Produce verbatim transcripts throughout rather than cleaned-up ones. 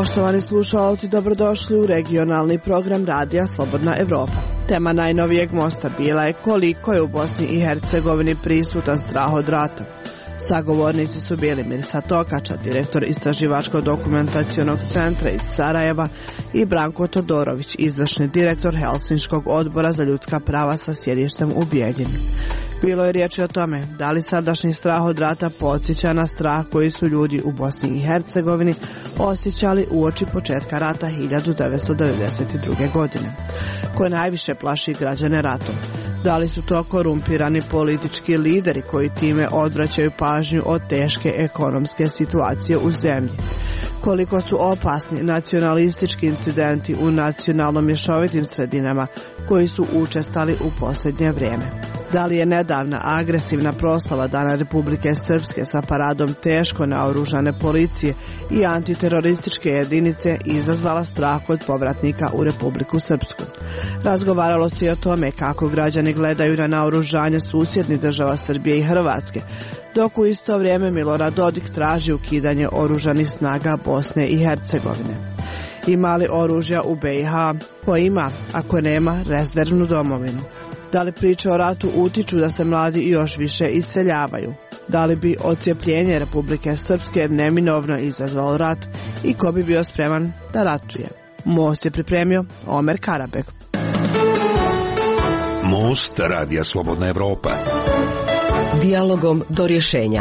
Poštovani slušalci, dobrodošli u regionalni program Radija Slobodna Evropa. Tema najnovijeg mosta bila je koliko je u Bosni i Hercegovini prisutan strah od rata. Sagovornici su bili Mirsa Tokača, direktor Istraživačko-dokumentacionog centra iz Sarajeva, i Branko Todorović, izvršni direktor Helsinškog odbora za ljudska prava sa sjedištem u Bijeljini. Bilo je riječi o tome da li sadašnji strah od rata podsjeća na strah koji su ljudi u Bosni i Hercegovini osjećali uoči početka rata hiljadu devetsto devedeset druge. godine. Ko najviše plaši građane ratom? Da li su to korumpirani politički lideri koji time odvraćaju pažnju od teške ekonomske situacije u zemlji? Koliko su opasni nacionalistički incidenti u nacionalno mješovitim sredinama koji su učestali u posljednje vrijeme? Da li je nedavna agresivna proslava Dana Republike Srpske sa paradom teško naoružane policije i antiterorističke jedinice izazvala strah kod povratnika u Republiku Srpsku? Razgovaralo se i o tome kako građani gledaju na naoružanje susjednih država Srbije i Hrvatske, dok u isto vrijeme Milorad Dodik traži ukidanje oružanih snaga Bosne i Hercegovine. Ima li oružja u B i H? Ko ima, ako nema, rezervnu domovinu? Da li priče o ratu utiču da se mladi još više iseljavaju? Da li bi odcijepljenje Republike Srpske neminovno izazvalo rat i ko bi bio spreman da ratuje? Most je pripremio Omer Karabek. Most Radija Slobodna Evropa. Dijalogom do rješenja.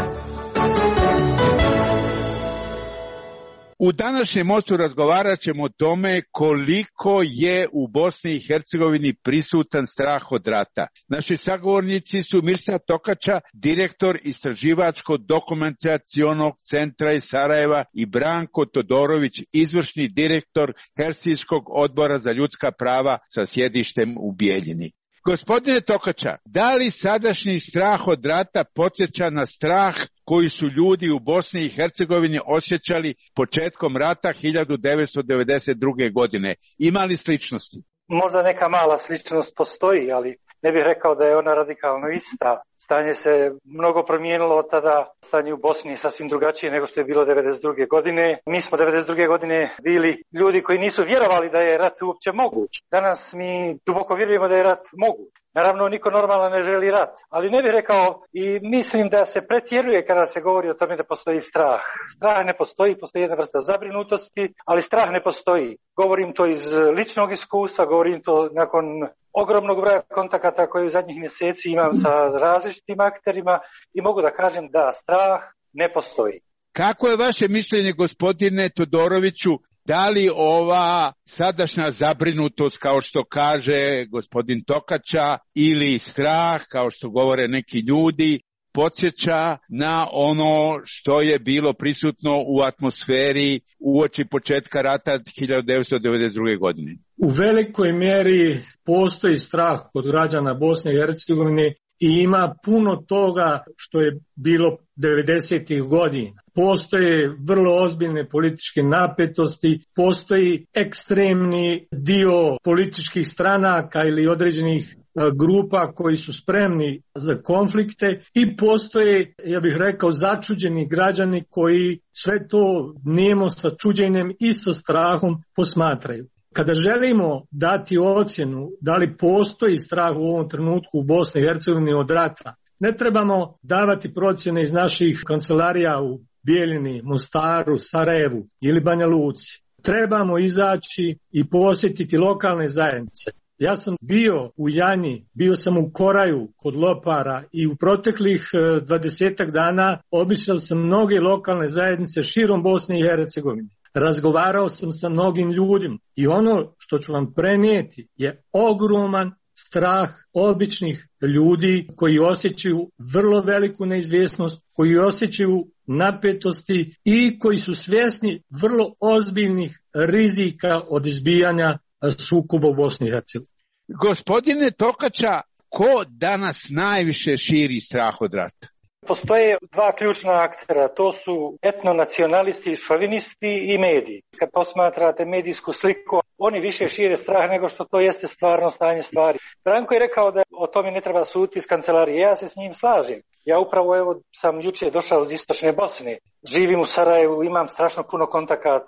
U današnjem mostu razgovarat ćemo o tome koliko je u Bosni i Hercegovini prisutan strah od rata. Naši sagovornici su Mirsa Tokača, direktor Istraživačko-dokumentacionog centra iz Sarajeva, i Branko Todorović, izvršni direktor Helsinškog odbora za ljudska prava sa sjedištem u Bijeljini. Gospodine Tokača, da li sadašnji strah od rata podsjeća na strah koji su ljudi u Bosni i Hercegovini osjećali početkom rata hiljadu devetsto devedeset druge. godine? Ima li sličnosti? Možda neka mala sličnost postoji, ali ne bih rekao da je ona radikalno ista. Stanje se mnogo promijenilo od tada. Stanje u Bosni je sasvim drugačije nego što je bilo devedeset druge. godine. Mi smo devedeset druge. godine bili ljudi koji nisu vjerovali da je rat uopće moguć. Danas mi duboko vjerujemo da je rat moguć. Naravno, niko normalno ne želi rat, ali ne bih rekao i mislim da se pretjeruje kada se govori o tome da postoji strah. Strah ne postoji, postoji jedna vrsta zabrinutosti, ali strah ne postoji. Govorim to iz ličnog iskustva, govorim to nakon ogromnog broja kontakata koje u zadnjih mjeseci imam sa različitim akterima i mogu da kažem da strah ne postoji. Kako je vaše mišljenje, gospodine Todoroviću? Da li ova sadašnja zabrinutost, kao što kaže gospodin Tokača, ili strah, kao što govore neki ljudi, podsjeća na ono što je bilo prisutno u atmosferi uoči početka rata hiljadu devetsto devedeset druge. godine? U velikoj mjeri postoji strah kod građana Bosne i Hercegovine i ima puno toga što je bilo devedesetih godina. Postoje vrlo ozbiljne političke napetosti, postoji ekstremni dio političkih stranaka ili određenih grupa koji su spremni za konflikte i postoje, ja bih rekao, začuđeni građani koji sve to nijemo sa čuđenjem i sa strahom posmatraju. Kada želimo dati ocjenu da li postoji strah u ovom trenutku u Bosni i Hercegovini od rata, ne trebamo davati procjene iz naših kancelarija u Bijeljini, Mostaru, Sarajevu ili Banja Luci. Trebamo izaći i posjetiti lokalne zajednice. Ja sam bio u Janji, bio sam u Koraju kod Lopara i u proteklih dvadesetak dana obišao sam mnoge lokalne zajednice širom Bosne i Hercegovine. Razgovarao sam sa mnogim ljudima i ono što ću vam prenijeti je ogroman strah običnih ljudi koji osjećaju vrlo veliku neizvjesnost, koji osjećaju napetosti i koji su svjesni vrlo ozbiljnih rizika od izbijanja sukoba u Bosni i Hercegovini. Gospodine Tokača, ko danas najviše širi strah od rata? Postoje dva ključna aktera, to su etnonacionalisti, šovinisti i mediji. Kad posmatrate medijsku sliku, oni više šire strah nego što to jeste stvarno stanje stvari. Branko je rekao da o tome ne treba suditi iz kancelarije, ja se s njim slažem. Ja upravo evo sam jučer došao iz istočne Bosne, živim u Sarajevu, imam strašno puno kontakata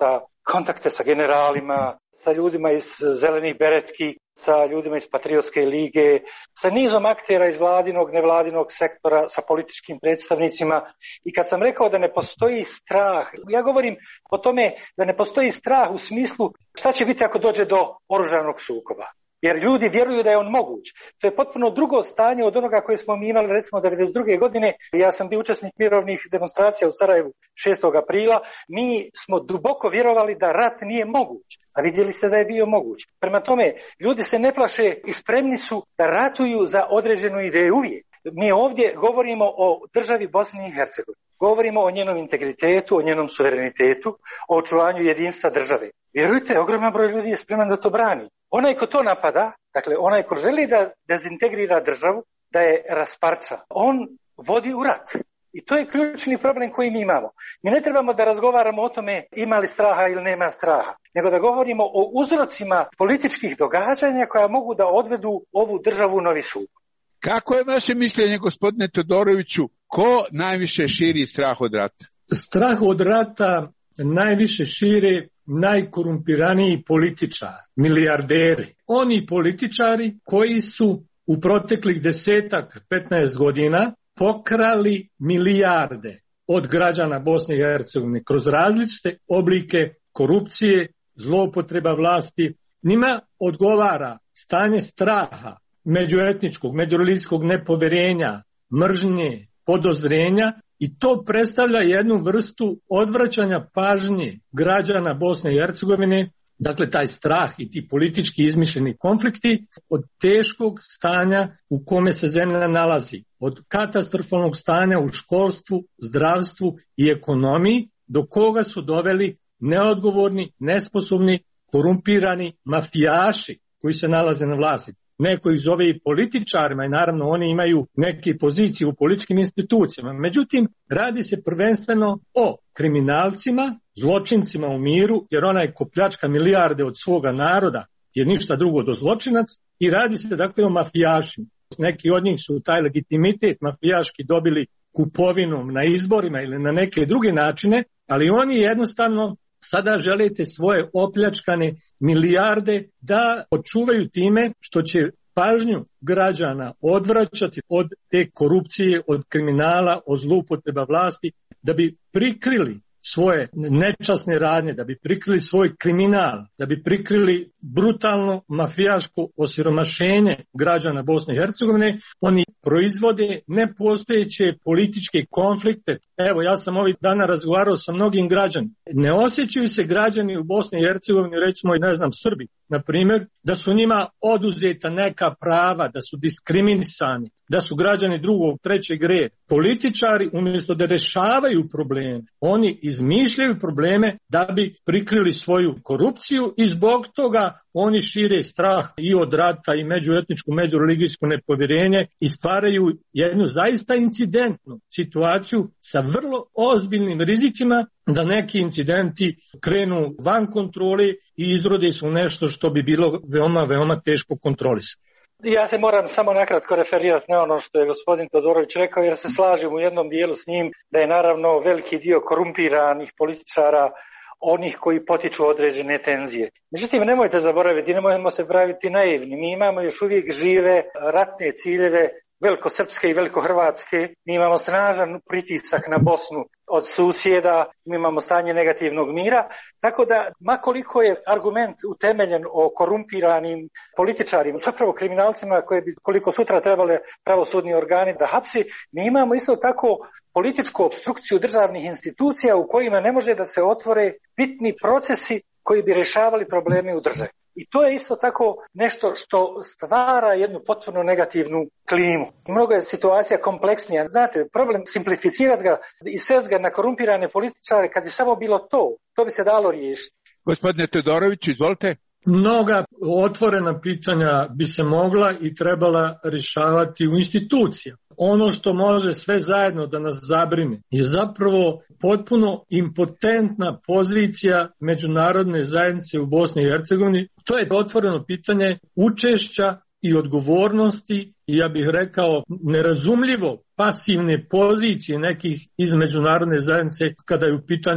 kontakte sa generalima, sa ljudima iz zelenih beretki, sa ljudima iz Patriotske lige, sa nizom aktera iz vladinog, nevladinog sektora, sa političkim predstavnicima. I kad sam rekao da ne postoji strah, ja govorim o tome da ne postoji strah u smislu šta će biti ako dođe do oružanog sukoba. Jer ljudi vjeruju da je on moguć. To je potpuno drugo stanje od onoga koje smo mi imali recimo devedeset druge godine. Ja sam bio učesnik mirovnih demonstracija u Sarajevu šestog aprila. Mi smo duboko vjerovali da rat nije moguć, a vidjeli ste da je bio moguć. Prema tome, ljudi se ne plaše i spremni su da ratuju za određenu ideju uvijek. Mi ovdje govorimo o državi Bosne i Hercegovine. Govorimo o njenom integritetu, o njenom suverenitetu, o očuvanju jedinstva države. Vjerujte, ogroman broj ljudi je spreman da to brani. Onaj ko to napada, dakle onaj ko želi da dezintegrira državu, da je rasparča, on vodi u rat. I to je ključni problem koji mi imamo. Mi ne trebamo da razgovaramo o tome ima li straha ili nema straha, nego da govorimo o uzrocima političkih događanja koja mogu da odvedu ovu državu u novi sukob. Kako je vaše mišljenje, gospodine Todoroviću, ko najviše širi strah od rata? Strah od rata najviše šire najkorumpiraniji političari, milijarderi. Oni političari koji su u proteklih desetak, petnaest godina pokrali milijarde od građana Bosne i Hercegovine kroz različite oblike korupcije, zloupotreba vlasti. Njima odgovara stanje straha, međuetničkog, međureligijskog nepoverenja, mržnje, podozrenja i to predstavlja jednu vrstu odvraćanja pažnje građana Bosne i Hercegovine, dakle taj strah i ti politički izmišljeni konflikti od teškog stanja u kome se zemlja nalazi, od katastrofalnog stanja u školstvu, zdravstvu i ekonomiji, do koga su doveli neodgovorni, nesposobni, korumpirani mafijaši koji se nalaze na vlasti. Neko ih zove i političarima i naravno oni imaju neke pozicije u političkim institucijama. Međutim, radi se prvenstveno o kriminalcima, zločincima u miru, jer onaj ko pljačka milijarde od svoga naroda je ništa drugo do zločinac, i radi se dakle o mafijašima. Neki od njih su taj legitimitet mafijaški dobili kupovinom na izborima ili na neke druge načine, ali oni jednostavno sada želite svoje opljačkane milijarde da očuvaju time što će pažnju građana odvraćati od te korupcije, od kriminala, od zloupotreba vlasti, da bi prikrili svoje nečasne radnje, da bi prikrili svoj kriminal, da bi prikrili brutalno mafijaško osiromašenje građana Bosne i Hercegovine. Oni proizvode nepostojeće političke konflikte. Evo, ja sam ovih dana razgovarao sa mnogim građanima. Ne osjećaju se građani u Bosni i Hercegovini, recimo i ne znam Srbi, na primjer, da su njima oduzeta neka prava, da su diskriminisani, da su građani drugog, trećeg reda. Političari umjesto da rešavaju probleme, oni izmišljaju probleme da bi prikrili svoju korupciju i zbog toga oni šire strah i od rata i međuetničko, međureligijsko nepovjerenje i stvaraju jednu zaista incidentnu situaciju sa vrlo ozbiljnim rizicima da neki incidenti krenu van kontrole i izrode su nešto što bi bilo veoma, veoma teško kontrolisati. Ja se moram samo nakratko referirati na ono što je gospodin Todorović rekao, jer se slažem u jednom dijelu s njim da je naravno veliki dio korumpiranih političara onih koji potiču određene tenzije. Međutim, nemojte zaboraviti, nemojmo se praviti naivni. Mi imamo još uvijek žive ratne ciljeve velikosrpske i velikohrvatske. Mi imamo snažan pritisak na Bosnu od susjeda, mi imamo stanje negativnog mira, tako da makoliko je argument utemeljen o korumpiranim političarima, zapravo kriminalcima koje bi koliko sutra trebale pravosudni organi da hapsi, mi imamo isto tako političku opstrukciju državnih institucija u kojima ne može da se otvore bitni procesi koji bi rješavali probleme u državi. I to je isto tako nešto što stvara jednu potpuno negativnu klimu. Mnogo je situacija kompleksnija. Znate, problem simplificirati ga i svest ga na korumpirane političare, kad bi samo bilo to, to bi se dalo riješiti. Gospodine Todorović, izvolite. Mnoga otvorena pitanja bi se mogla i trebala rješavati u institucijama. Ono što može sve zajedno da nas zabrine je zapravo potpuno impotentna pozicija međunarodne zajednice u Bosni i Hercegovini. To je otvoreno pitanje učešća i odgovornosti i ja bih rekao nerazumljivo pasivne pozicije nekih iz međunarodne zajednice kada je u pitanju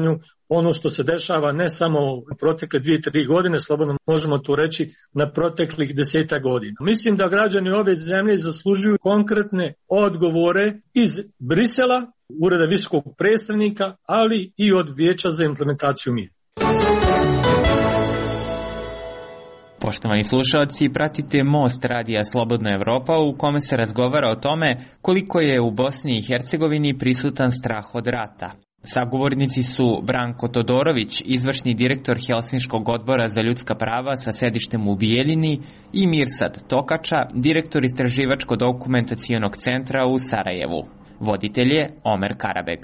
ono što se dešava ne samo u protekle dvije, tri godine, slobodno možemo to reći na proteklih deseta godina. Mislim da građani ove zemlje zaslužuju konkretne odgovore iz Brisela, Ureda visokog predstavnika, ali i od Vijeća za implementaciju mira. Poštovani slušalci, pratite Most radija Slobodna Evropa u kome se razgovara o tome koliko je u Bosni i Hercegovini prisutan strah od rata. Sagovornici su Branko Todorović, izvršni direktor Helsinškog odbora za ljudska prava sa sedištem u Bijeljini, i Mirsad Tokača, direktor Istraživačko-dokumentacionog centra u Sarajevu. Voditelj je Omer Karabeg.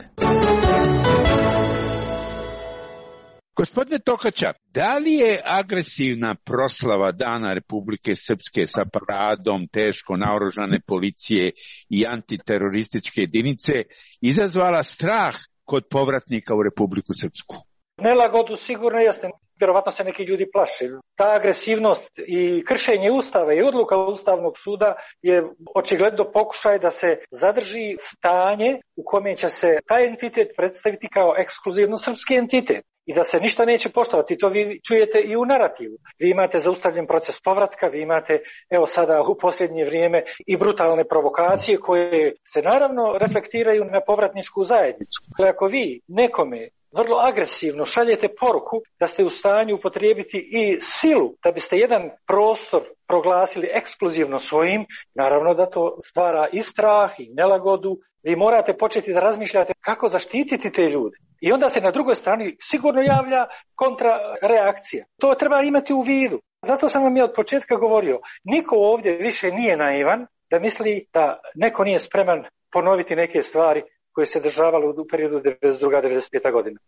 Gospodine Tokača, da li je agresivna proslava Dana Republike Srpske sa paradom teško naoružane policije i antiterorističke jedinice izazvala strah kod povratnika u Republiku Srpsku? Nelagodu sigurno jeste. Vjerovatno se neki ljudi plaše. Ta agresivnost i kršenje Ustava i odluka Ustavnog suda je očigledno pokušaj da se zadrži stanje u kome će se taj entitet predstaviti kao ekskluzivno srpski entitet i da se ništa neće poštovati. To vi čujete i u narativu. Vi imate zaustavljen proces povratka, vi imate, evo sada u posljednje vrijeme, i brutalne provokacije koje se naravno reflektiraju na povratničku zajednicu. Dakle, ako vi nekome vrlo agresivno šaljete poruku da ste u stanju upotrijebiti i silu da biste jedan prostor proglasili ekskluzivno svojim, naravno da to stvara i strah i nelagodu. Vi morate početi da razmišljate kako zaštititi te ljude. I onda se na drugoj strani sigurno javlja kontrareakcija. To treba imati u vidu. Zato sam vam ja od početka govorio, niko ovdje više nije naivan da misli da neko nije spreman ponoviti neke stvari koje se dešavalo u periodu devedeset druga do devedeset peta godina.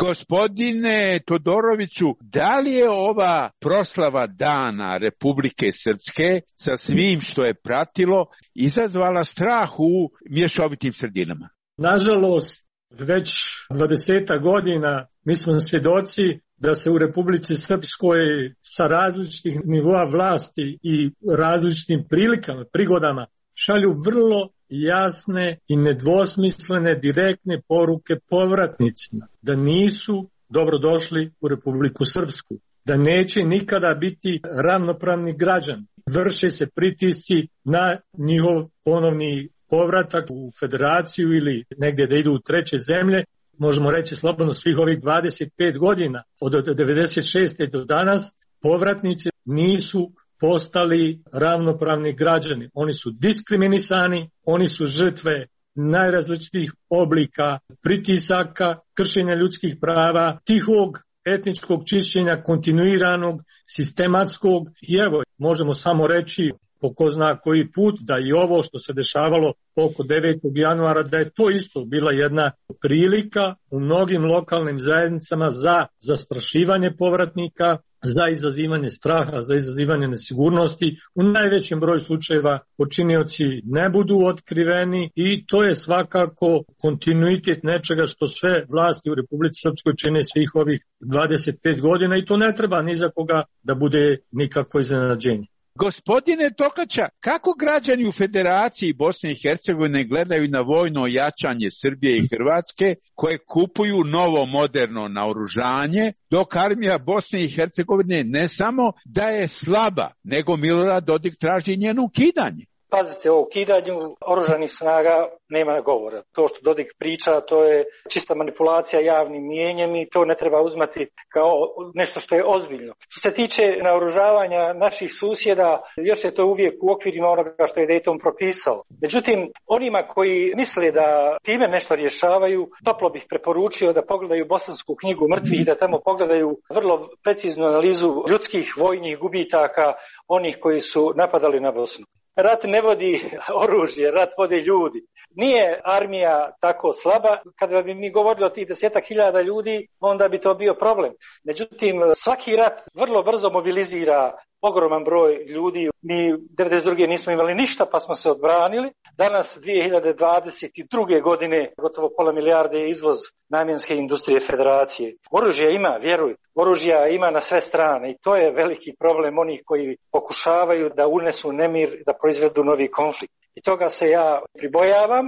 Gospodine Todoroviću, da li je ova proslava Dana Republike Srpske sa svim što je pratilo izazvala strah u mješovitim sredinama? Nažalost, već dvadeseta godina mi smo svjedoci da se u Republici Srpskoj sa različitih nivoa vlasti i različitim prilikama, prigodama šalju vrlo jasne i nedvosmislene direktne poruke povratnicima da nisu dobrodošli u Republiku Srpsku, da neće nikada biti ravnopravni građani. Vrše se pritisci na njihov ponovni povratak u federaciju ili negdje da idu u treće zemlje. Možemo reći slobodno svih ovih dvadeset pet godina od devedeset šeste do danas povratnici nisu postali ravnopravni građani. Oni su diskriminisani, oni su žrtve najrazličitijih oblika pritisaka, kršenja ljudskih prava, tihog etničkog čišćenja, kontinuiranog, sistematskog. I evo, možemo samo reći po ko zna koji put da i ovo što se dešavalo oko devetog januara, da je to isto bila jedna prilika u mnogim lokalnim zajednicama za zastrašivanje povratnika, za izazivanje straha, za izazivanje nesigurnosti. U najvećem broju slučajeva počinioci ne budu otkriveni i to je svakako kontinuitet nečega što sve vlasti u Republici Srpskoj čine svih ovih dvadeset pet godina i to ne treba ni za koga da bude nikakvo iznenađenje. Gospodine Tokača, kako građani u Federaciji Bosne i Hercegovine gledaju na vojno jačanje Srbije i Hrvatske koje kupuju novo moderno naoružanje, dok armija Bosne i Hercegovine ne samo da je slaba, nego Milorad Dodik traži njeno ukidanje? Pazite, o ukidanju oružanih snaga nema govora. To što Dodik priča, to je čista manipulacija javnim mijenjem i to ne treba uzmati kao nešto što je ozbiljno. Što se tiče naoružavanja naših susjeda, još je to uvijek u okvirima onoga što je Dayton propisao. Međutim, onima koji misle da time nešto rješavaju, toplo bih preporučio da pogledaju Bosansku knjigu mrtvih i da tamo pogledaju vrlo preciznu analizu ljudskih vojnih gubitaka onih koji su napadali na Bosnu. Rat ne vodi oružje, rat vode ljudi. Nije armija tako slaba. Kada bi mi govorili o tih desetak hiljada ljudi, onda bi to bio problem. Međutim, svaki rat vrlo brzo mobilizira ogroman broj ljudi. Mi devedeset druge nismo imali ništa pa smo se odbranili. Danas dvije hiljade dvadeset druge. godine gotovo pola milijarde je izvoz namjenske industrije federacije. Oružja ima, vjeruj. Oružja ima na sve strane i to je veliki problem onih koji pokušavaju da unesu nemir, da proizvedu novi konflikt. I toga se ja pribojavam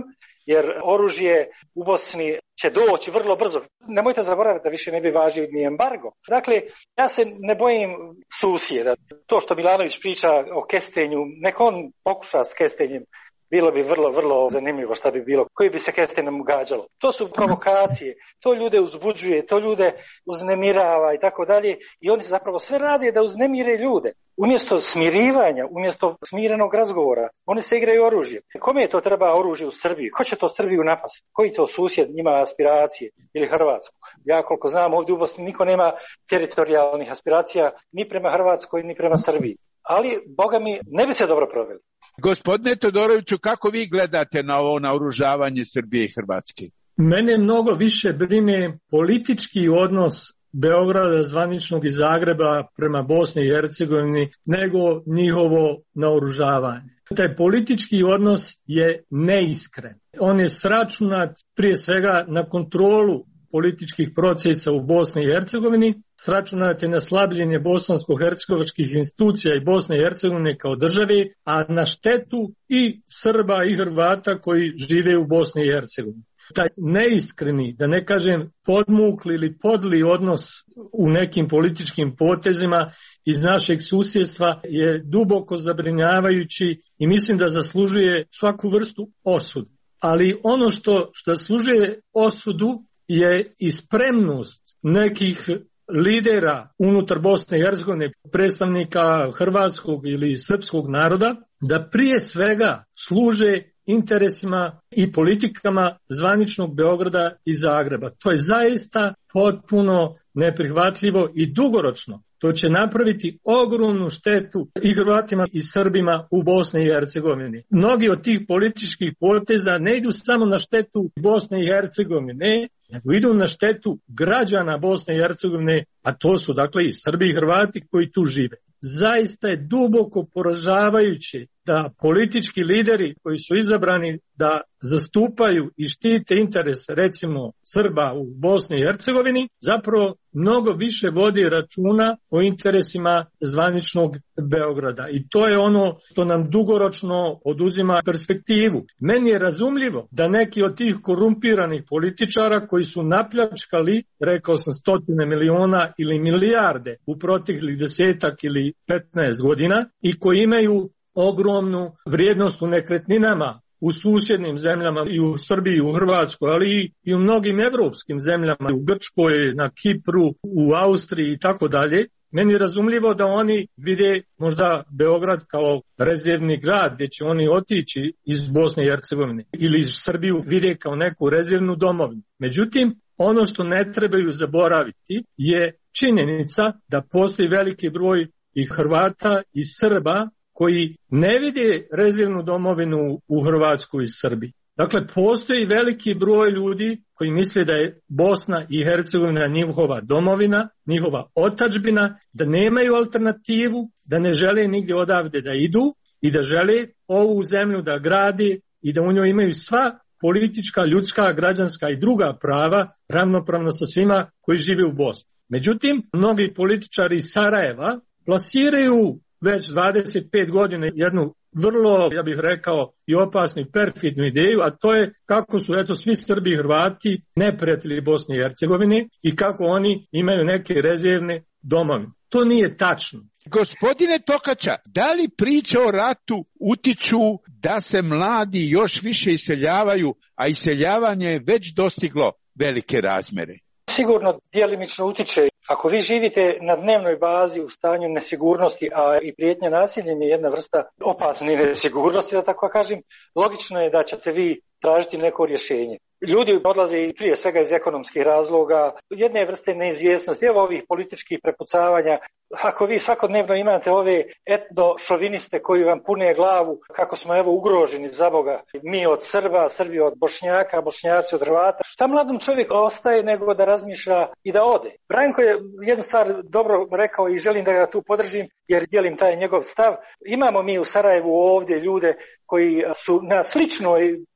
jer oružje u Bosni će doći vrlo brzo. Nemojte zaboraviti da više ne bi važio ni embargo. Dakle, ja se ne bojim susjeda. To što Milanović priča o kestenju, nek on pokuša s kestenjem. Bilo bi vrlo, vrlo zanimljivo šta bi bilo, koji bi se kestenjem gađalo. To su provokacije, to ljude uzbuđuje, to ljude uznemirava i tako dalje. I oni zapravo sve rade da uznemire ljude. Umjesto smirivanja, umjesto smirenog razgovora, oni se igraju oružje. Kome je to treba oružje u Srbiji? Ko će to Srbiju napasti? Koji to susjed ima aspiracije? Ili Hrvatsku? Ja koliko znam, ovdje u Bosni niko nema teritorijalnih aspiracija ni prema Hrvatskoj, ni prema Srbiji. Ali, Boga mi, ne bi se dobro proveli. Gospodine Todoroviću, kako vi gledate na ovo naoružavanje Srbije i Hrvatske? Mene mnogo više brine politički odnos Beograda zvaničnog i Zagreba prema Bosni i Hercegovini nego njihovo naoružavanje. Taj politički odnos je neiskren. On je sračunat prije svega na kontrolu političkih procesa u Bosni i Hercegovini, sračunat je na slabljenje bosansko-hercegovačkih institucija i Bosne i Hercegovine kao države, a na štetu i Srba i Hrvata koji žive u Bosni i Hercegovini. Taj neiskreni, da ne kažem podmukli ili podli odnos u nekim političkim potezima iz našeg susjedstva je duboko zabrinjavajući i mislim da zaslužuje svaku vrstu osudu. Ali ono što, što zaslužuje osudu je i spremnost nekih lidera unutar Bosne i Hercegovine, predstavnika hrvatskog ili srpskog naroda, da prije svega služe interesima i politikama zvaničnog Beograda i Zagreba. To je zaista potpuno neprihvatljivo i dugoročno. To će napraviti ogromnu štetu i Hrvatima i Srbima u Bosni i Hercegovini. Mnogi od tih političkih poteza ne idu samo na štetu Bosne i Hercegovine, nego idu na štetu građana Bosne i Hercegovine, a to su dakle i Srbi i Hrvati koji tu žive. Zaista je duboko poražavajuće da politički lideri koji su izabrani da zastupaju i štite interese recimo Srba u Bosni i Hercegovini zapravo mnogo više vodi računa o interesima zvaničnog Beograda. I to je ono što nam dugoročno oduzima perspektivu. Meni je razumljivo da neki od tih korumpiranih političara koji su napljačkali, rekao sam, stotine miliona ili milijarde u proteklih desetak ili petnaest godina i koji imaju ogromnu vrijednost u nekretninama u susjednim zemljama i u Srbiji, u Hrvatskoj, ali i u mnogim evropskim zemljama, u Grčkoj, na Kipru, u Austriji i tako dalje. Meni je razumljivo da oni vide možda Beograd kao rezervni grad gdje će oni otići iz Bosne i Hercegovine ili iz Srbiju vide kao neku rezervnu domovinu. Međutim, ono što ne trebaju zaboraviti je činjenica da postoji veliki broj i Hrvata i Srba koji ne vide rezervnu domovinu u Hrvatskoj i Srbiji. Dakle, postoji veliki broj ljudi koji misle da je Bosna i Hercegovina njihova domovina, njihova otadžbina, da nemaju alternativu, da ne žele nigdje odavde da idu i da žele ovu zemlju da grade i da u njoj imaju sva politička, ljudska, građanska i druga prava ravnopravno sa svima koji žive u Bosni. Međutim, mnogi političari iz Sarajeva plasiraju već dvadeset pet godina jednu vrlo, ja bih rekao, i opasnu i perfidnu ideju, a to je kako su eto svi Srbi i Hrvati neprijatelji Bosne i Hercegovine i kako oni imaju neke rezervne domove. To nije tačno. Gospodine Tokača, da li priče o ratu utiču da se mladi još više iseljavaju, a iseljavanje je već dostiglo velike razmere? Sigurno djelimično utiče. Ako vi živite na dnevnoj bazi u stanju nesigurnosti, a i prijetnja nasiljem je jedna vrsta opasne nesigurnosti, da tako kažem, logično je da ćete vi tražiti neko rješenje. Ljudi odlaze i prije svega iz ekonomskih razloga, jedne vrste neizvjesnosti, evo ovih političkih prepucavanja. Ako vi svakodnevno imate ove etno-šoviniste koji vam pune glavu kako smo evo ugroženi za Boga, mi od Srba, Srbi od Bošnjaka, Bošnjaci od Hrvata, šta mladom čovjeku ostaje nego da razmišlja i da ode? Branko je jednu stvar dobro rekao i želim da ga tu podržim jer dijelim taj njegov stav. Imamo mi u Sarajevu ovdje ljude koji su na sličnoj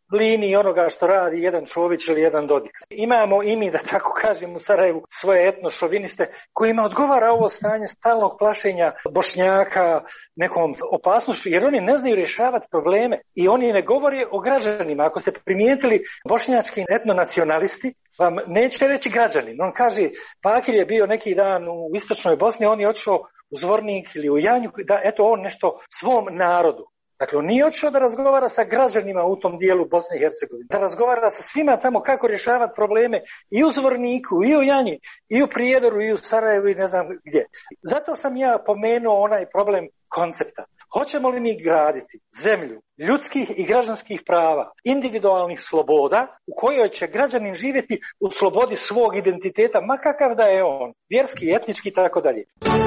liniji onoga što radi jedan Čović ili jedan Dodik. Imamo i mi, da tako kažem, u Sarajevu svoje etnošoviniste kojima odgovara ovo stanje stalnog plašenja Bošnjaka nekom opasnošću, jer oni ne znaju rješavati probleme i oni ne govore o građanima. Ako ste primijetili, bošnjački etnonacionalisti vam neće reći građanin. On kaže, Bakir je bio neki dan u istočnoj Bosni, on je otišao u Zvornik ili u Janju, da eto on nešto svom narodu. Dakle, on nije otišao da razgovara sa građanima u tom dijelu Bosne i Hercegovine, da razgovara sa svima tamo kako rješavati probleme i u Zvorniku, i u Janji, i u Prijedoru, i u Sarajevu i ne znam gdje. Zato sam ja pomenuo onaj problem koncepta. Hoćemo li mi graditi zemlju ljudskih i građanskih prava, individualnih sloboda u kojoj će građanin živjeti u slobodi svog identiteta, ma kakav da je on, vjerski, etnički i tako dalje.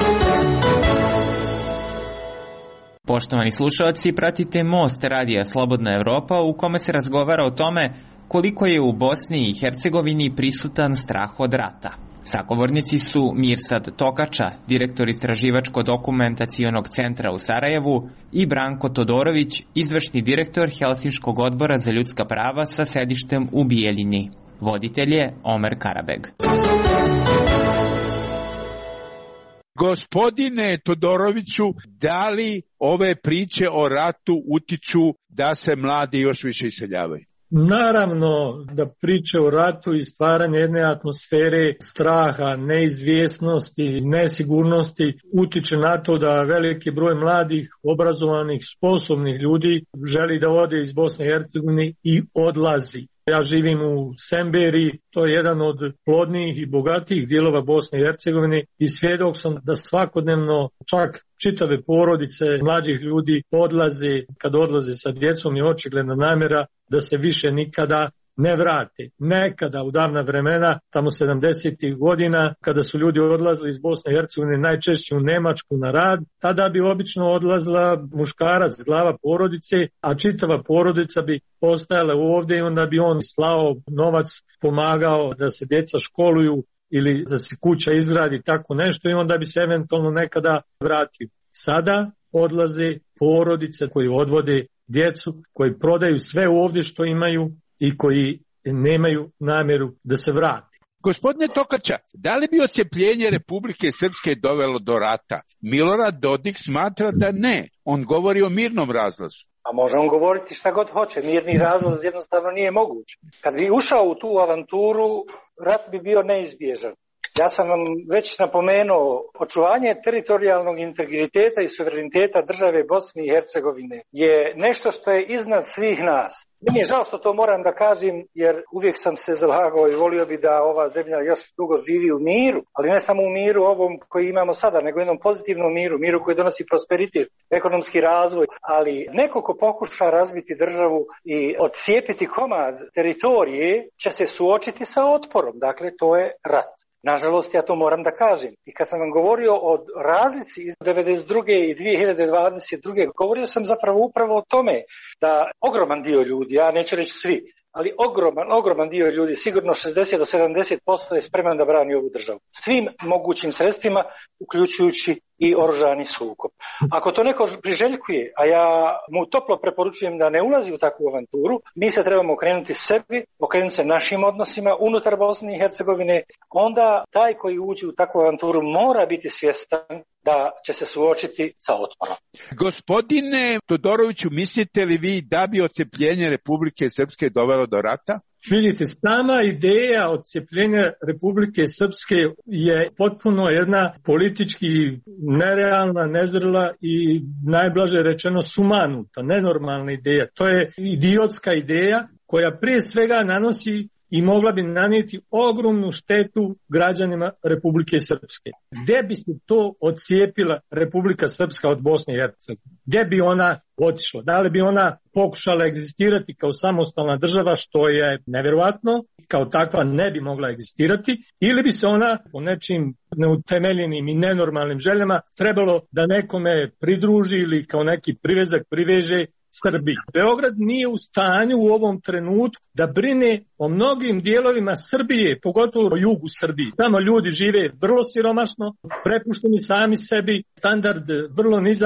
Poštovani slušalci, pratite Most radija Slobodna Evropa u kome se razgovara o tome koliko je u Bosni i Hercegovini prisutan strah od rata. Sagovornici su Mirsad Tokača, direktor Istraživačko-dokumentacionog centra u Sarajevu, i Branko Todorović, izvršni direktor Helsinškog odbora za ljudska prava sa sedištem u Bijeljini. Voditelj je Omer Karabeg. Gospodine Todoroviću, da li ove priče o ratu utiču da se mladi još više iseljavaju? Naravno da priče o ratu i stvaranje jedne atmosfere straha, neizvjesnosti, nesigurnosti utiče na to da veliki broj mladih, obrazovanih, sposobnih ljudi želi da ode iz Bosne i Hercegovine i odlazi. Ja živim u Semberi, to je jedan od plodnijih i bogatijih dijelova Bosne i Hercegovine i svjedok sam da svakodnevno čak čitave porodice mlađih ljudi odlaze, kad odlaze sa djecom je očigledna namjera da se više nikada ne vrate. Nekada u davna vremena, tamo sedamdesetih godina, kada su ljudi odlazili iz Bosne i Hercegovine najčešće u Nemačku na rad, tada bi obično odlazila muškarac, glava porodice, a čitava porodica bi ostajala ovdje i onda bi on slao novac, pomagao da se djeca školuju ili da se kuća izgradi, tako nešto, i onda bi se eventualno nekada vratio. Sada odlaze porodice koji odvode djecu, koji prodaju sve ovdje što imaju i koji nemaju namjeru da se vrati. Gospodine Tokača, da li bi odcepljenje Republike Srpske dovelo do rata? Milorad Dodik smatra da ne. On govori o mirnom razlazu. A može on govoriti šta god hoće. Mirni razlaz jednostavno nije moguć. Kad bi ušao u tu avanturu, rat bi bio neizbježan. Ja sam vam već napomenuo, očuvanje teritorijalnog integriteta i suvereniteta države Bosne i Hercegovine je nešto što je iznad svih nas. Meni je žao što to moram da kažem, jer uvijek sam se zalagao i volio bi da ova zemlja još dugo živi u miru, ali ne samo u miru ovom koji imamo sada, nego u jednom pozitivnom miru, miru koji donosi prosperitet, ekonomski razvoj, ali neko ko pokuša razbiti državu i odcijepiti komad teritorije će se suočiti sa otporom, dakle to je rat. Nažalost, ja to moram da kažem. I kad sam vam govorio o razlici iz devedeset druge i dvije hiljade dvadeset druge govorio sam zapravo upravo o tome da ogroman dio ljudi, ja neću reći svi, ali ogroman, ogroman dio ljudi, sigurno šezdeset do sedamdeset posto je spreman da brani ovu državu. Svim mogućim sredstvima, uključujući i oružani sukob. Ako to neko priželjkuje, a ja mu toplo preporučujem da ne ulazi u takvu avanturu, mi se trebamo okrenuti sebi, okrenuti se našim odnosima unutar Bosne i Hercegovine, onda taj koji uđe u takvu avanturu mora biti svjestan da će se suočiti sa otporom. Gospodine Todoroviću, mislite li vi da bi odcepljenje Republike Srpske dovelo do rata? Vidite, sama ideja odcepljenja Republike Srpske je potpuno jedna politički nerealna, nezrela i najblaže rečeno sumanuta, nenormalna ideja. To je idiotska ideja koja prije svega nanosi i mogla bi nanijeti ogromnu štetu građanima Republike Srpske. Gdje bi se to odcijepila Republika Srpska od Bosne i Hercegovine? Gdje bi ona otišla? Da li bi ona pokušala egzistirati kao samostalna država, što je nevjerojatno, kao takva ne bi mogla egzistirati, ili bi se ona po nečim neutemeljenim i nenormalnim željama trebalo da nekome pridruži ili kao neki privezak priveže Srbiji. Beograd nije u stanju u ovom trenutku da brine o mnogim dijelovima Srbije, pogotovo o jugu Srbije. Tamo ljudi žive vrlo siromašno, prepušteni sami sebi, standard vrlo nizak,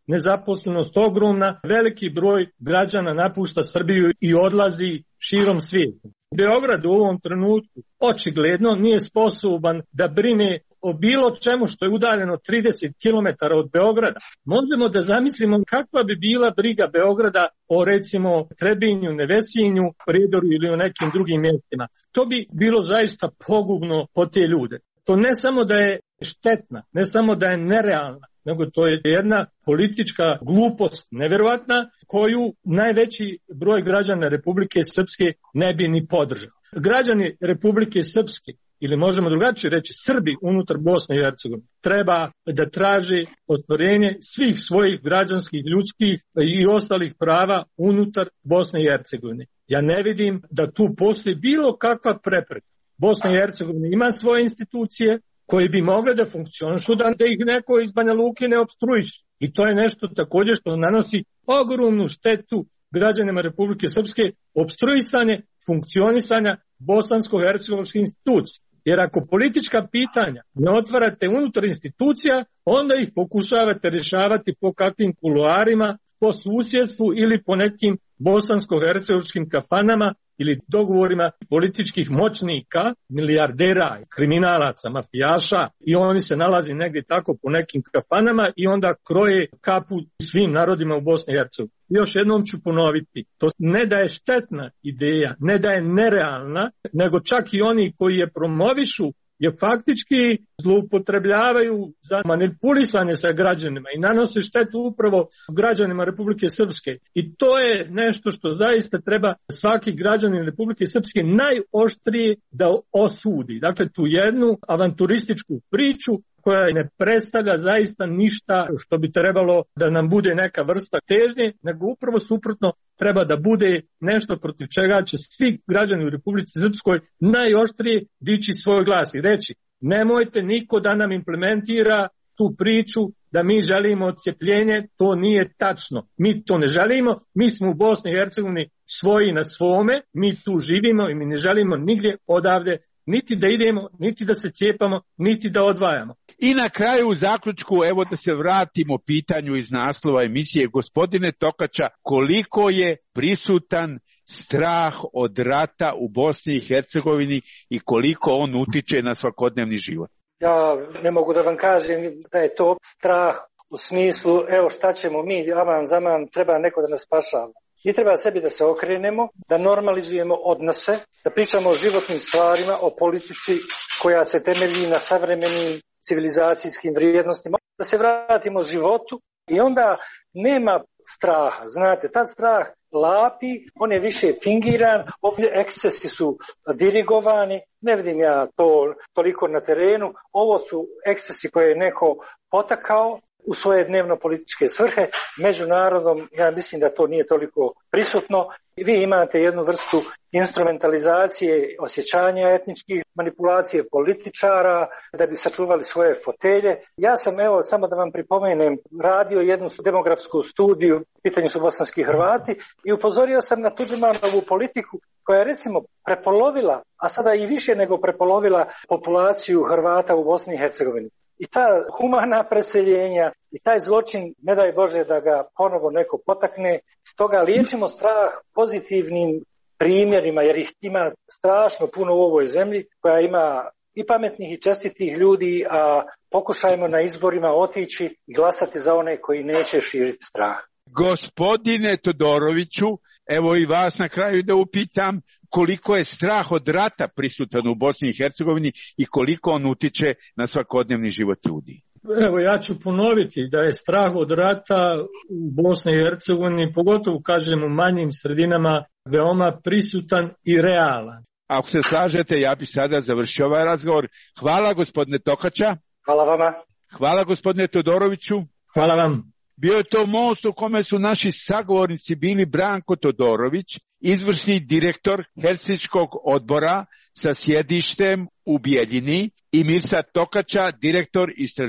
nezaposlenost ogromna, veliki broj građana napušta Srbiju i odlazi širom svijeta. Beograd u ovom trenutku očigledno nije sposoban da brine o bilo čemu što je udaljeno trideset kilometara od Beograda. Možemo da zamislimo kakva bi bila briga Beograda o recimo Trebinju, Nevesinju, Prijedoru ili o nekim drugim mjestima. To bi bilo zaista pogubno po te ljude. To ne samo da je štetna, ne samo da je nerealna, nego to je jedna politička glupost nevjerovatna koju najveći broj građana Republike Srpske ne bi ni podržao. Građani Republike Srpske, ili možemo drugačije reći Srbi unutar Bosne i Hercegovine, treba da traže ostvarenje svih svojih građanskih, ljudskih i ostalih prava unutar Bosne i Hercegovine. Ja ne vidim da tu postoji bilo kakva prepreka. Bosna i Hercegovina ima svoje institucije koje bi mogle da funkcionišu, da ih neko iz Banja Luke ne opstruiše. I to je nešto također što nanosi ogromnu štetu građanima Republike Srpske, opstruisanje funkcionisanja bosansko-hercegovačkih institucija. Jer ako politička pitanja ne otvarate unutar institucija, onda ih pokušavate rješavati po kakvim kuloarima, po susjedstvu ili po nekim bosansko-hercegovačkim kafanama ili dogovorima političkih moćnika, milijardera, kriminalaca, mafijaša, i oni se nalazi negdje tako po nekim kafanama i onda kroje kapu svim narodima u Bosni i Hercegovini. Još jednom ću ponoviti, to ne da je štetna ideja, ne da je nerealna, nego čak i oni koji je promovišu je faktički zloupotrebljavaju za manipulisanje sa građanima i nanose štetu upravo građanima Republike Srpske. I to je nešto što zaista treba svaki građanin Republike Srpske najoštrije da osudi. Dakle, tu jednu avanturističku priču koja ne predstavlja zaista ništa što bi trebalo da nam bude neka vrsta težnje, nego upravo suprotno treba da bude nešto protiv čega će svi građani u Republici Srpskoj najoštrije dići svoj glas i reći: nemojte niko da nam implementira tu priču da mi želimo odcepljenje, to nije tačno. Mi to ne želimo, mi smo u Bosni i Hercegovini svoji na svome, mi tu živimo i mi ne želimo nigdje odavde niti da idemo, niti da se cijepamo, niti da odvajamo. I na kraju u zaključku, evo da se vratimo pitanju iz naslova emisije, gospodine Tokača, koliko je prisutan strah od rata u Bosni i Hercegovini i koliko on utiče na svakodnevni život? Ja ne mogu da vam kažem da je to strah u smislu, evo šta ćemo mi, aman zaman, treba neko da nas spašava. Mi treba sebi da se okrenemo, da normalizujemo odnose, da pričamo o životnim stvarima, o politici koja se temelji na savremenim civilizacijskim vrijednostima, da se vratimo životu i onda nema straha. Znate, tad strah lapi, on je više fingiran, ovdje ekscesi su dirigovani, ne vidim ja to toliko na terenu, ovo su ekscesi koje je neko potakao u svoje dnevno političke svrhe. Među narodom, ja mislim da to nije toliko prisutno. Vi imate jednu vrstu instrumentalizacije, osjećanja etničkih, manipulacije političara da bi sačuvali svoje fotelje. Ja sam, evo, samo da vam pripomenem, radio jednu demografsku studiju, pitanju su bosanski Hrvati, i upozorio sam na Tudžmanovu politiku koja je recimo prepolovila, a sada i više nego prepolovila populaciju Hrvata u Bosni i Hercegovini. I ta humana preseljenja i taj zločin, ne daj Bože da ga ponovo neko potakne, stoga liječimo strah pozitivnim primjerima, jer ih ima strašno puno u ovoj zemlji, koja ima i pametnih i čestitih ljudi, a pokušajmo na izborima otići i glasati za one koji neće širiti strah. Gospodine Todoroviću, evo i vas na kraju da upitam, koliko je strah od rata prisutan u Bosni i Hercegovini i koliko on utiče na svakodnevni život ljudi? Evo, ja ću ponoviti da je strah od rata u Bosni i Hercegovini, pogotovo kažem u manjim sredinama, veoma prisutan i realan. Ako se slažete, ja bih sada završio ovaj razgovor. Hvala gospodine Tokača. Hvala vama. Hvala gospodine Todoroviću. Hvala vam. Bio je to most u kome su naši sagovornici bili Branko Todorović, izvršni direktor Helsinškog odbora sa sjedištem u Bijeljini, i Mirsad Tokača, direktor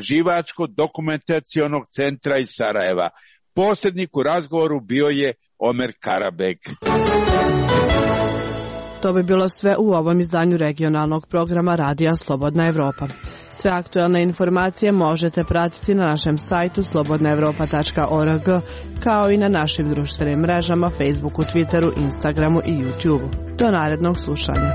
Istraživačko-dokumentacionog centra iz Sarajeva. Posrednik u razgovoru bio je Omer Karabek. To bi bilo sve u ovom izdanju regionalnog programa Radija Slobodna Evropa. Sve aktuelne informacije možete pratiti na našem sajtu slobodna evropa tačka org, kao i na našim društvenim mrežama Facebooku, Twitteru, Instagramu i YouTubeu. Do narednog slušanja.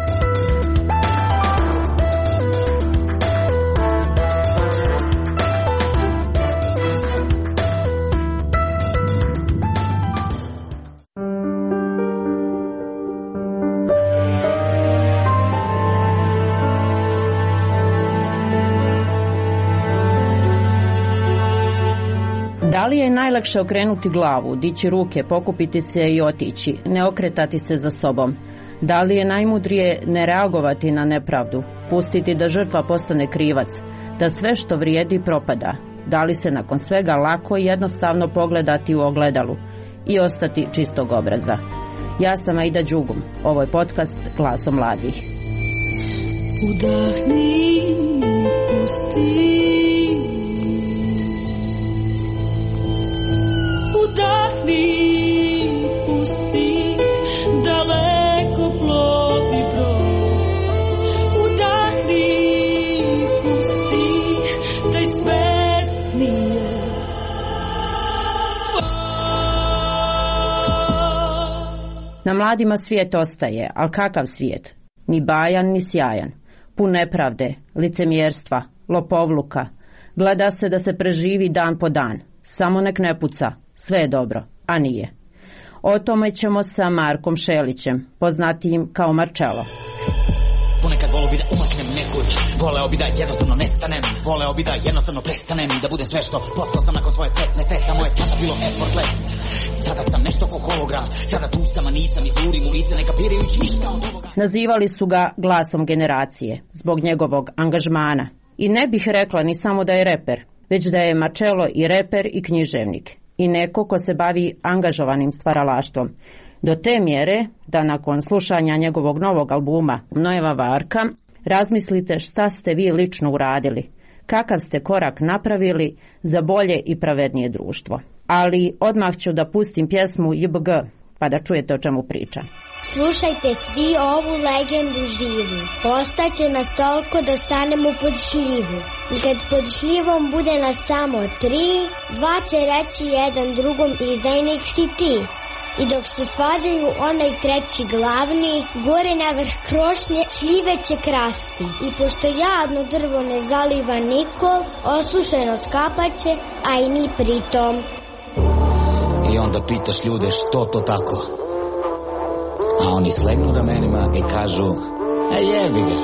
Da li je najlakše okrenuti glavu, dići ruke, pokupiti se i otići, ne okretati se za sobom? Da li je najmudrije ne reagovati na nepravdu, pustiti da žrtva postane krivac, da sve što vrijedi propada? Da li se nakon svega lako i jednostavno pogledati u ogledalu i ostati čistog obraza? Ja sam Aida Đugum, ovo je podcast Glasom mladih. Udahni, pusti. Udahni, pusti, daleko plovi brod. Udahni, pusti, taj svet nije tvoj. Na mladima svijet ostaje, ali kakav svijet? Ni bajan, ni sjajan. Pun nepravde, licemjerstva, lopovluka. Gleda se da se preživi dan po dan. Samo nek ne puca. Sve je dobro, a nije. O tome ćemo sa Markom Šelićem, poznatijim kao Marcello. Ponekad voleo bi da umaknem nekud, voleo bi da jednostavno nestanem, voleo bi da jednostavno prestanem, da bude sve što postao sam nakon svoje petnaeste, samo je tada bilo effortless. Sada sam nešto ko hologram, sada tu sam, a nisam, izlurim u lice, ne kapirajući ništa od ovoga. Nazivali su ga glasom generacije, zbog njegovog angažmana. I ne bih rekla ni samo da je reper, već da je Marcello i reper i književnik. I neko ko se bavi angažovanim stvaralaštvom. Do te mjere da nakon slušanja njegovog novog albuma Nojeva Varka razmislite šta ste vi lično uradili, kakav ste korak napravili za bolje i pravednije društvo. Ali odmah ću da pustim pjesmu J B G, pa da čujete o čemu priča. Slušajte svi ovu legendu živu, ostaće nas toliko da stanemo pod šljivu. I kad pod šljivom bude nas samo tri, dva će reći jedan drugom izdajnik si ti. I dok se svađaju onaj treći glavni, gore na vrh krošnje šljive će krasti. I pošto jadno drvo ne zaliva niko, osušeno skapaće, a i mi pritom. I onda pitaš ljude što to tako? A oni slegnu ramenima i kažu, e jebi ga.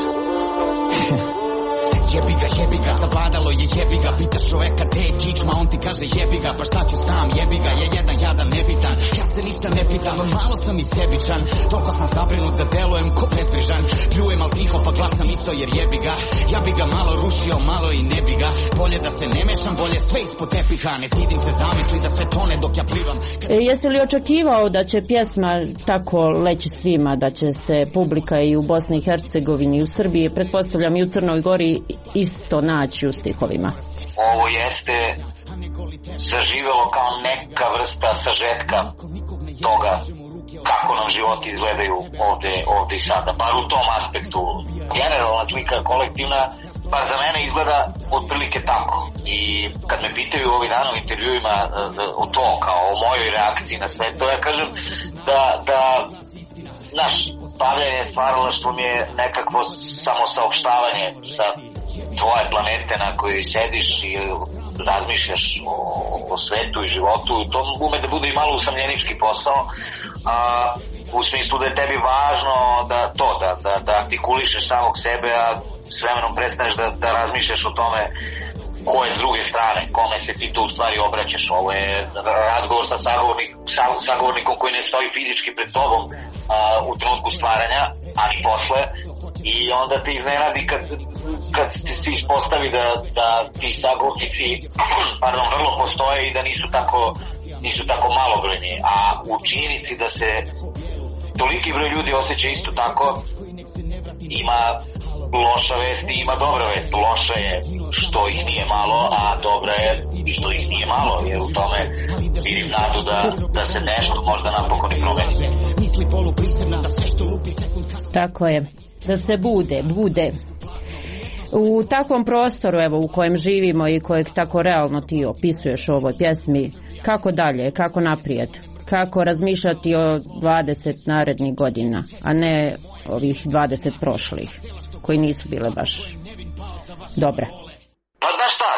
Jebi ga, jebi ga, zavladalo je jebi ga. Pitaš čoveka te je kičma, on ti kaže jebi ga. Pa šta ću sam, jebi ga, je jedan jadan nebitan. Ja se ništa ne pitam, malo sam i sebičan. Toliko sam zabrinut da delujem ko bezbrižan. Pljujem al tiho pa glasam isto jer jebi ga. Ja bi ga malo rušio, malo i ne bi ga. Bolje da se ne mešam, bolje sve ispod tepiha. Ne stidim se zamisli da sve tone dok ja plivam. E, jesi li očekivao da će pjesma tako leći svima, da će se publika i u Bosni i Hercegovini i u Srbiji, pretpostavljam i u Crnoj Gori, isto naći u stihovima? Ovo jeste zaživelo kao neka vrsta sažetka toga kako nam životi izgledaju ovde, ovde i sada, bar u tom aspektu. Generalna slika kolektivna, bar za mene izgleda otprilike tako. I kad me pitaju ovih dana u intervjuima o to, kao o mojoj reakciji na sve to, ja kažem da, da naš bavljanje stvaralaštvom je nekakvo samosaopštavanje sa tvoje planete na kojoj sediš i razmišljaš o, o svetu i životu, i to ume da bude i malo usamljenički posao, a, u smislu da je tebi važno da to, da, da, da artikulišeš samog sebe, a s vremenom prestaneš da, da razmišljaš o tome ko je s druge strane, kome se ti tu u stvari obraćaš. Ovo je razgovor sa sagovornik, sa, sagovornikom koji ne stoji fizički pred tobom a, u trenutku stvaranja, ali posle. I onda te iznenadi kad, kad se ispostavi da, da ti sagovornici pardon, vrlo postoje i da nisu tako, nisu tako malobrojni. A u činjenici da se toliki broj ljudi osjeća isto tako, ima loša vest i ima dobra vest. Loša je što ih nije malo, a dobra je što ih nije malo, jer u tome vidim nadu da, da se nešto možda napokon i promeni. Tako je, da se bude, bude. U takvom prostoru, evo, u kojem živimo i kojeg tako realno ti opisuješ u ovoj pjesmi, kako dalje, kako naprijed? Kako razmišljati o dvadeset narednih godina, a ne ovih dvadeset prošlih, koji nisu bile baš dobre? Pa znaš šta,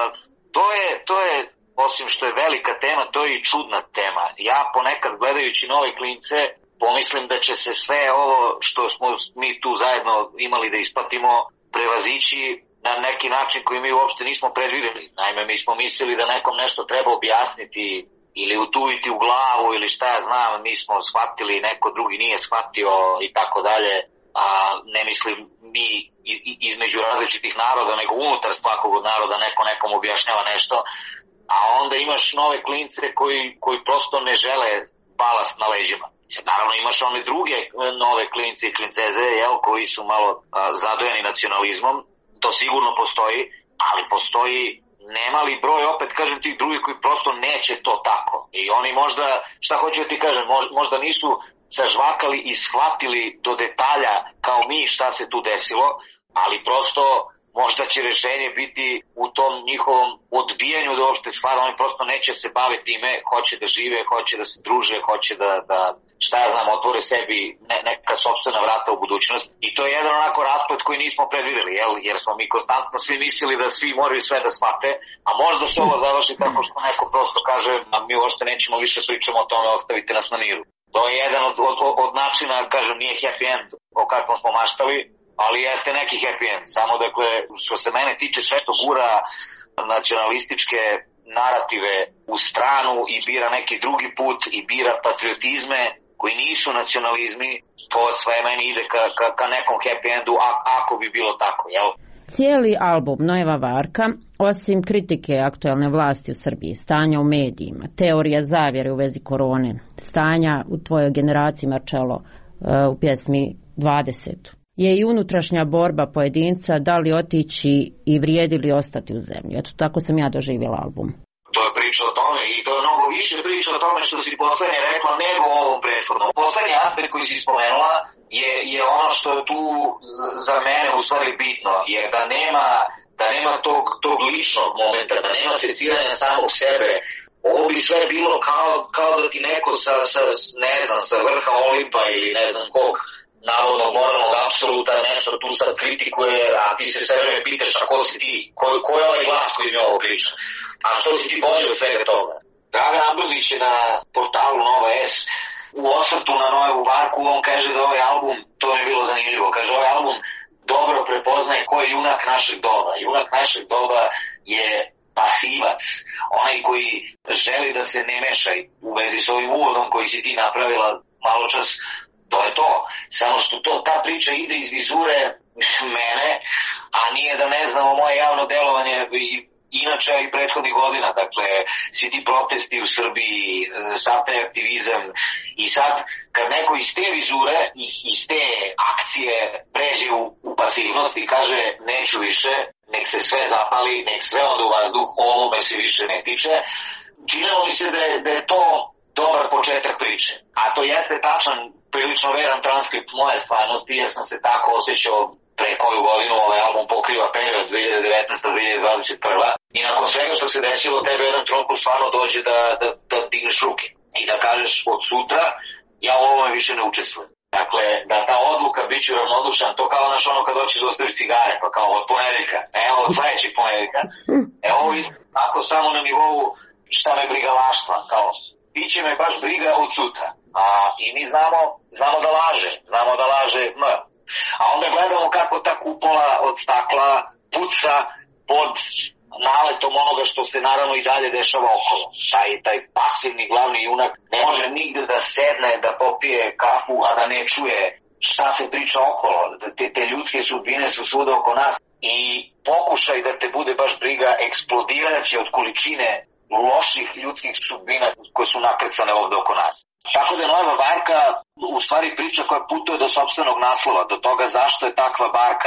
to je, to je, osim što je velika tema, to je i čudna tema. Ja ponekad gledajući nove klince pomislim da će se sve ovo što smo mi tu zajedno imali da isplatimo prevazići na neki način koji mi uopšte nismo predvideli. Naime, mi smo mislili da nekom nešto treba objasniti ili utuviti u glavu ili šta ja znam, mi smo shvatili, neko drugi nije shvatio i tako dalje, a ne mislim mi između različitih naroda, nego unutar svakog od naroda neko nekom objašnjava nešto, a onda imaš nove klince koji, koji prosto ne žele balast na leđima. Naravno imaš one druge nove klince i klinceze, jel, koji su malo a, zadojeni nacionalizmom, to sigurno postoji, ali postoji nemali broj, opet kažem, tih drugih koji prosto neće to tako. I oni možda, šta hoću da ti kažem, možda nisu sažvakali i shvatili do detalja kao mi šta se tu desilo, ali prosto možda će rešenje biti u tom njihovom odbijanju da uopšte shvata. Oni prosto neće se baviti time, hoće da žive, hoće da se druže, hoće da, da šta ja znam, otvore sebi ne, neka sopstvena vrata u budućnost. I to je jedan onako rasplet koji nismo predvideli, jel? Jer smo mi konstantno svi mislili da svi moraju sve da shvate, a možda se ovo završi tako što neko prosto kaže, a mi uopšte nećemo više pričamo o tome, ostavite nas na miru. To je jedan od, od, od načina, kažem, nije happy end o kakvom smo maštali, ali jeste neki happy end. Samo dakle, što se mene tiče, sve što gura nacionalističke narative u stranu i bira neki drugi put i bira patriotizme koji nisu nacionalizmi, to sve meni ide ka, ka, ka nekom happy endu, a, ako bi bilo tako, jel? Cijeli album Nojeva Varka, osim kritike aktuelne vlasti u Srbiji, stanja u medijima, teorija zavjere u vezi korone, stanja u tvojoj generaciji, Marcello, u pjesmi dvadeset, je i unutrašnja borba pojedinca da li otići i vrijedi li ostati u zemlji. Eto, tako sam ja doživjela album. To je priča o tome i to je mnogo više priča o tome što si poslednje rekla nego o ovom prethodnom. Poslednji aspekt koji si spomenula je, je ono što je tu za mene u stvari bitno, jer da nema, da nema tog, tog ličnog momenta, da nema seciranja samog sebe. Ovo bi sve bilo kao, kao da ti neko sa, sa, ne znam, sa vrha Olimpa ili ne znam kog navodno moralnog apsoluta nešto tu sad kritikuje, a ti se sve vreme pitaš a ko si ti, ko, ko je ovaj glas koji mi ovo priča, a što si ti bolje od svega toga. Dragan Ambrozić je na portalu Nova S u osvrtu na Nojevu Varku, on kaže da ovaj album, to mi je bilo zanimljivo, kaže ovaj album dobro prepoznaje ko je junak našeg doba. Junak našeg doba je pasivac, onaj koji želi da se ne meša u vezi s ovim uvodom koji si ti napravila malo čas. To je to. Samo što to, ta priča ide iz vizure mene, a nije da ne znamo moje javno delovanje i inače i prethodnih godina. Dakle, svi ti protesti u Srbiji, sad taj aktivizam i sad kad neko iz te vizure, iz te akcije pređe u, u pasivnost i kaže neću više, nek se sve zapali, nek sve ode u vazduh, ovo me se više ne tiče, činilo mi se da je, da je to dobar početak priče. A to jeste tačan, prilično veran transkript moje stvarnosti, jer sam se tako osjećao pre koju godinu. Ovaj album pokriva period dve hiljade devetnaesta do dve hiljade dvadeset prva i nakon svega što se desilo, tebe jedan trenutku stvarno dođe da, da, da digneš ruke i da kažeš od sutra ja u ovome više ne učestvujem. Dakle, da ta odluka bit ću ravnodušan, to kao naš ono kad hoćeš da ostaviš cigare, pa kao od ponedeljka, evo od sledećeg ponedeljka, evo ovo isto tako samo na nivou šta me briga laštva, kao biće me baš briga od sutra. A, i mi znamo, znamo da laže, znamo da laže M. A onda gledamo kako ta kupola od stakla puca pod naletom onoga što se naravno i dalje dešava okolo. Taj, taj pasivni glavni junak ne može nigde da sedne, da popije kafu, a da ne čuje šta se priča okolo. Te, te ljudske sudbine su svuda oko nas i pokušaj da te bude baš briga eksplodiraće od količine loših ljudskih sudbina koje su nakrcane ovde oko nas. Tako da je Nojeva Varka u stvari priča koja putuje do sopstvenog naslova, do toga zašto je takva barka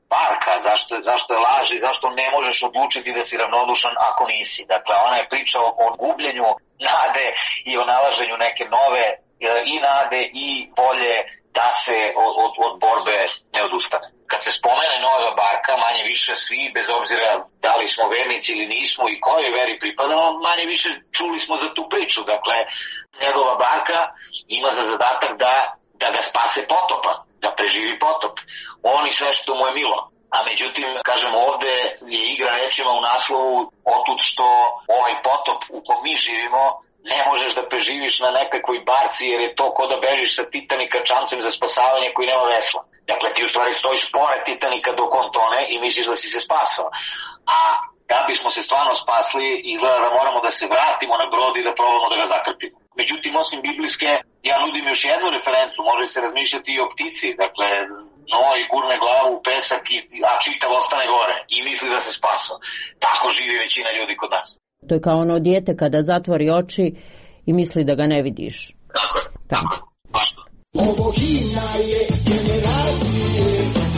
Barka, zašto, zašto je laž i zašto ne možeš odlučiti da si ravnodušan ako nisi. Dakle, ona je priča o, o gubljenju nade i o nalaženju neke nove i nade i volje da se od, od, od borbe ne odustane. Kad se spomene Noeva Barka, manje više svi, bez obzira da li smo vernici ili nismo i kojoj veri pripadamo, manje više čuli smo za tu priču. Dakle, njegova barka ima za zadatak da, da ga spase potopa, da preživi potop. On i sve što mu je milo. A međutim, kažem, ovde je igra rečima u naslovu otud što ovaj potop u kom mi živimo ne možeš da preživiš na nekakvoj barci jer je to ko da bežiš sa Titanika čamcem za spasavanje koji nema vesla. Dakle, ti u stvari stojiš pored Titanika dok on tone i misliš da si se spasao. A da bismo se stvarno spasli, izgleda da moramo da se vratimo na brod i da probamo da ga zakrpimo. Međutim, osim biblijske, ja nudim još jednu referencu, može se razmišljati i o ptici. Dakle, Noa i gurne glavu u pesak, i, a čitav ostane gore i misli da se spasao. Tako živi većina ljudi kod nas. To je kao ono dijete kada zatvori oči i misli da ga ne vidiš. Tako je, tako je, baš to. Ovo himna je generacije,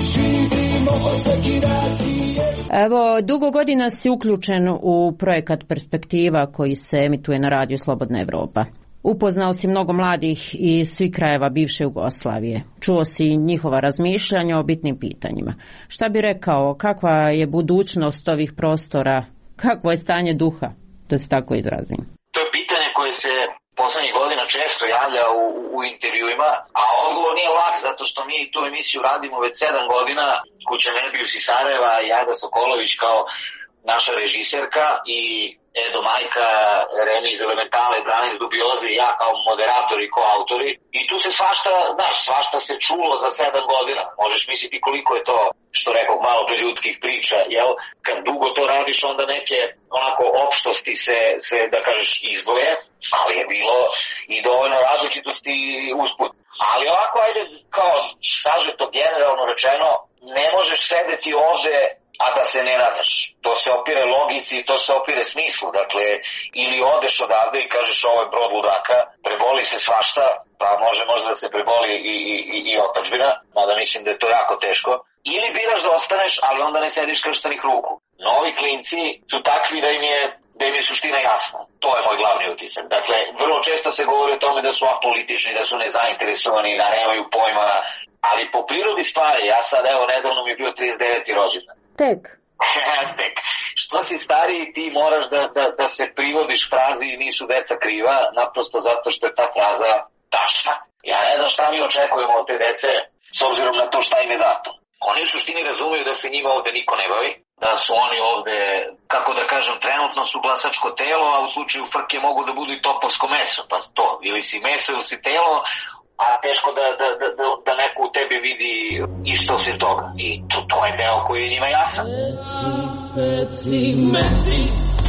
živimo od sekiracije. Evo, dugo godina si uključen u projekat Perspektiva koji se emituje na radiju Slobodna Evropa. Upoznao si mnogo mladih iz svih krajeva bivše Jugoslavije. Čuo si njihova razmišljanja o bitnim pitanjima. Šta bi rekao, kakva je budućnost ovih prostora, kakvo je stanje duha, da se tako izrazim? To je pitanje koje se poslednjih godina često javlja u, u intervjuima, a odgovor nije lak zato što mi tu emisiju radimo već sedam godina, Kuća Nebius iz Sarajeva i Ajda Sokolović kao naša režiserka i Edo Majka, Remi iz Elementale, Branis Dubioze i ja kao moderatori i koautori. I tu se svašta, znaš, svašta se čulo za sedam godina. Možeš misliti koliko je to, što rekao, malo pre ljudskih priča, jel? Kad dugo to radiš, onda neke onako opštosti se, se da kažeš, izdvoje, ali je bilo i dovoljno različitosti usput. Ali ovako, ajde, kao sažeto generalno rečeno, ne možeš sedeti ovde a da se ne nadaš. To se opire logici, to se opire smislu. Dakle, ili odeš odavde i kažeš ovo je brod ludaka, preboli se svašta, pa može možda da se preboli i, i, i otadžbina, mada mislim da je to jako teško. Ili biraš da ostaneš, ali onda ne sediš krštenih ruku. Novi klinci su takvi da im je da im je suština jasna. To je moj glavni utisak. Dakle, vrlo često se govori o tome da su apolitični, da su nezainteresovani, da nemaju pojma, ali po prirodi stvari, ja sad evo nedavno mi je bio trideset deveti rođendan. Tek. Tek. Što si stariji, ti moraš da, da, da se privodiš frazi nisu deca kriva, naprosto zato što je ta fraza tačna. Ja ne znam šta mi očekujemo od te dece, s obzirom na to šta im je dato. Oni u suštini razumiju da se njima ovde niko ne bavi, da su oni ovde, kako da kažem, trenutno su glasačko telo, a u slučaju frke mogu da budu i topovsko meso, pa to, ili si meso ili si telo, a teško da, da, da, da neko u tebi vidi išto osim toga. I to, to je deo koji je njima jasan. Peci, peci, meci,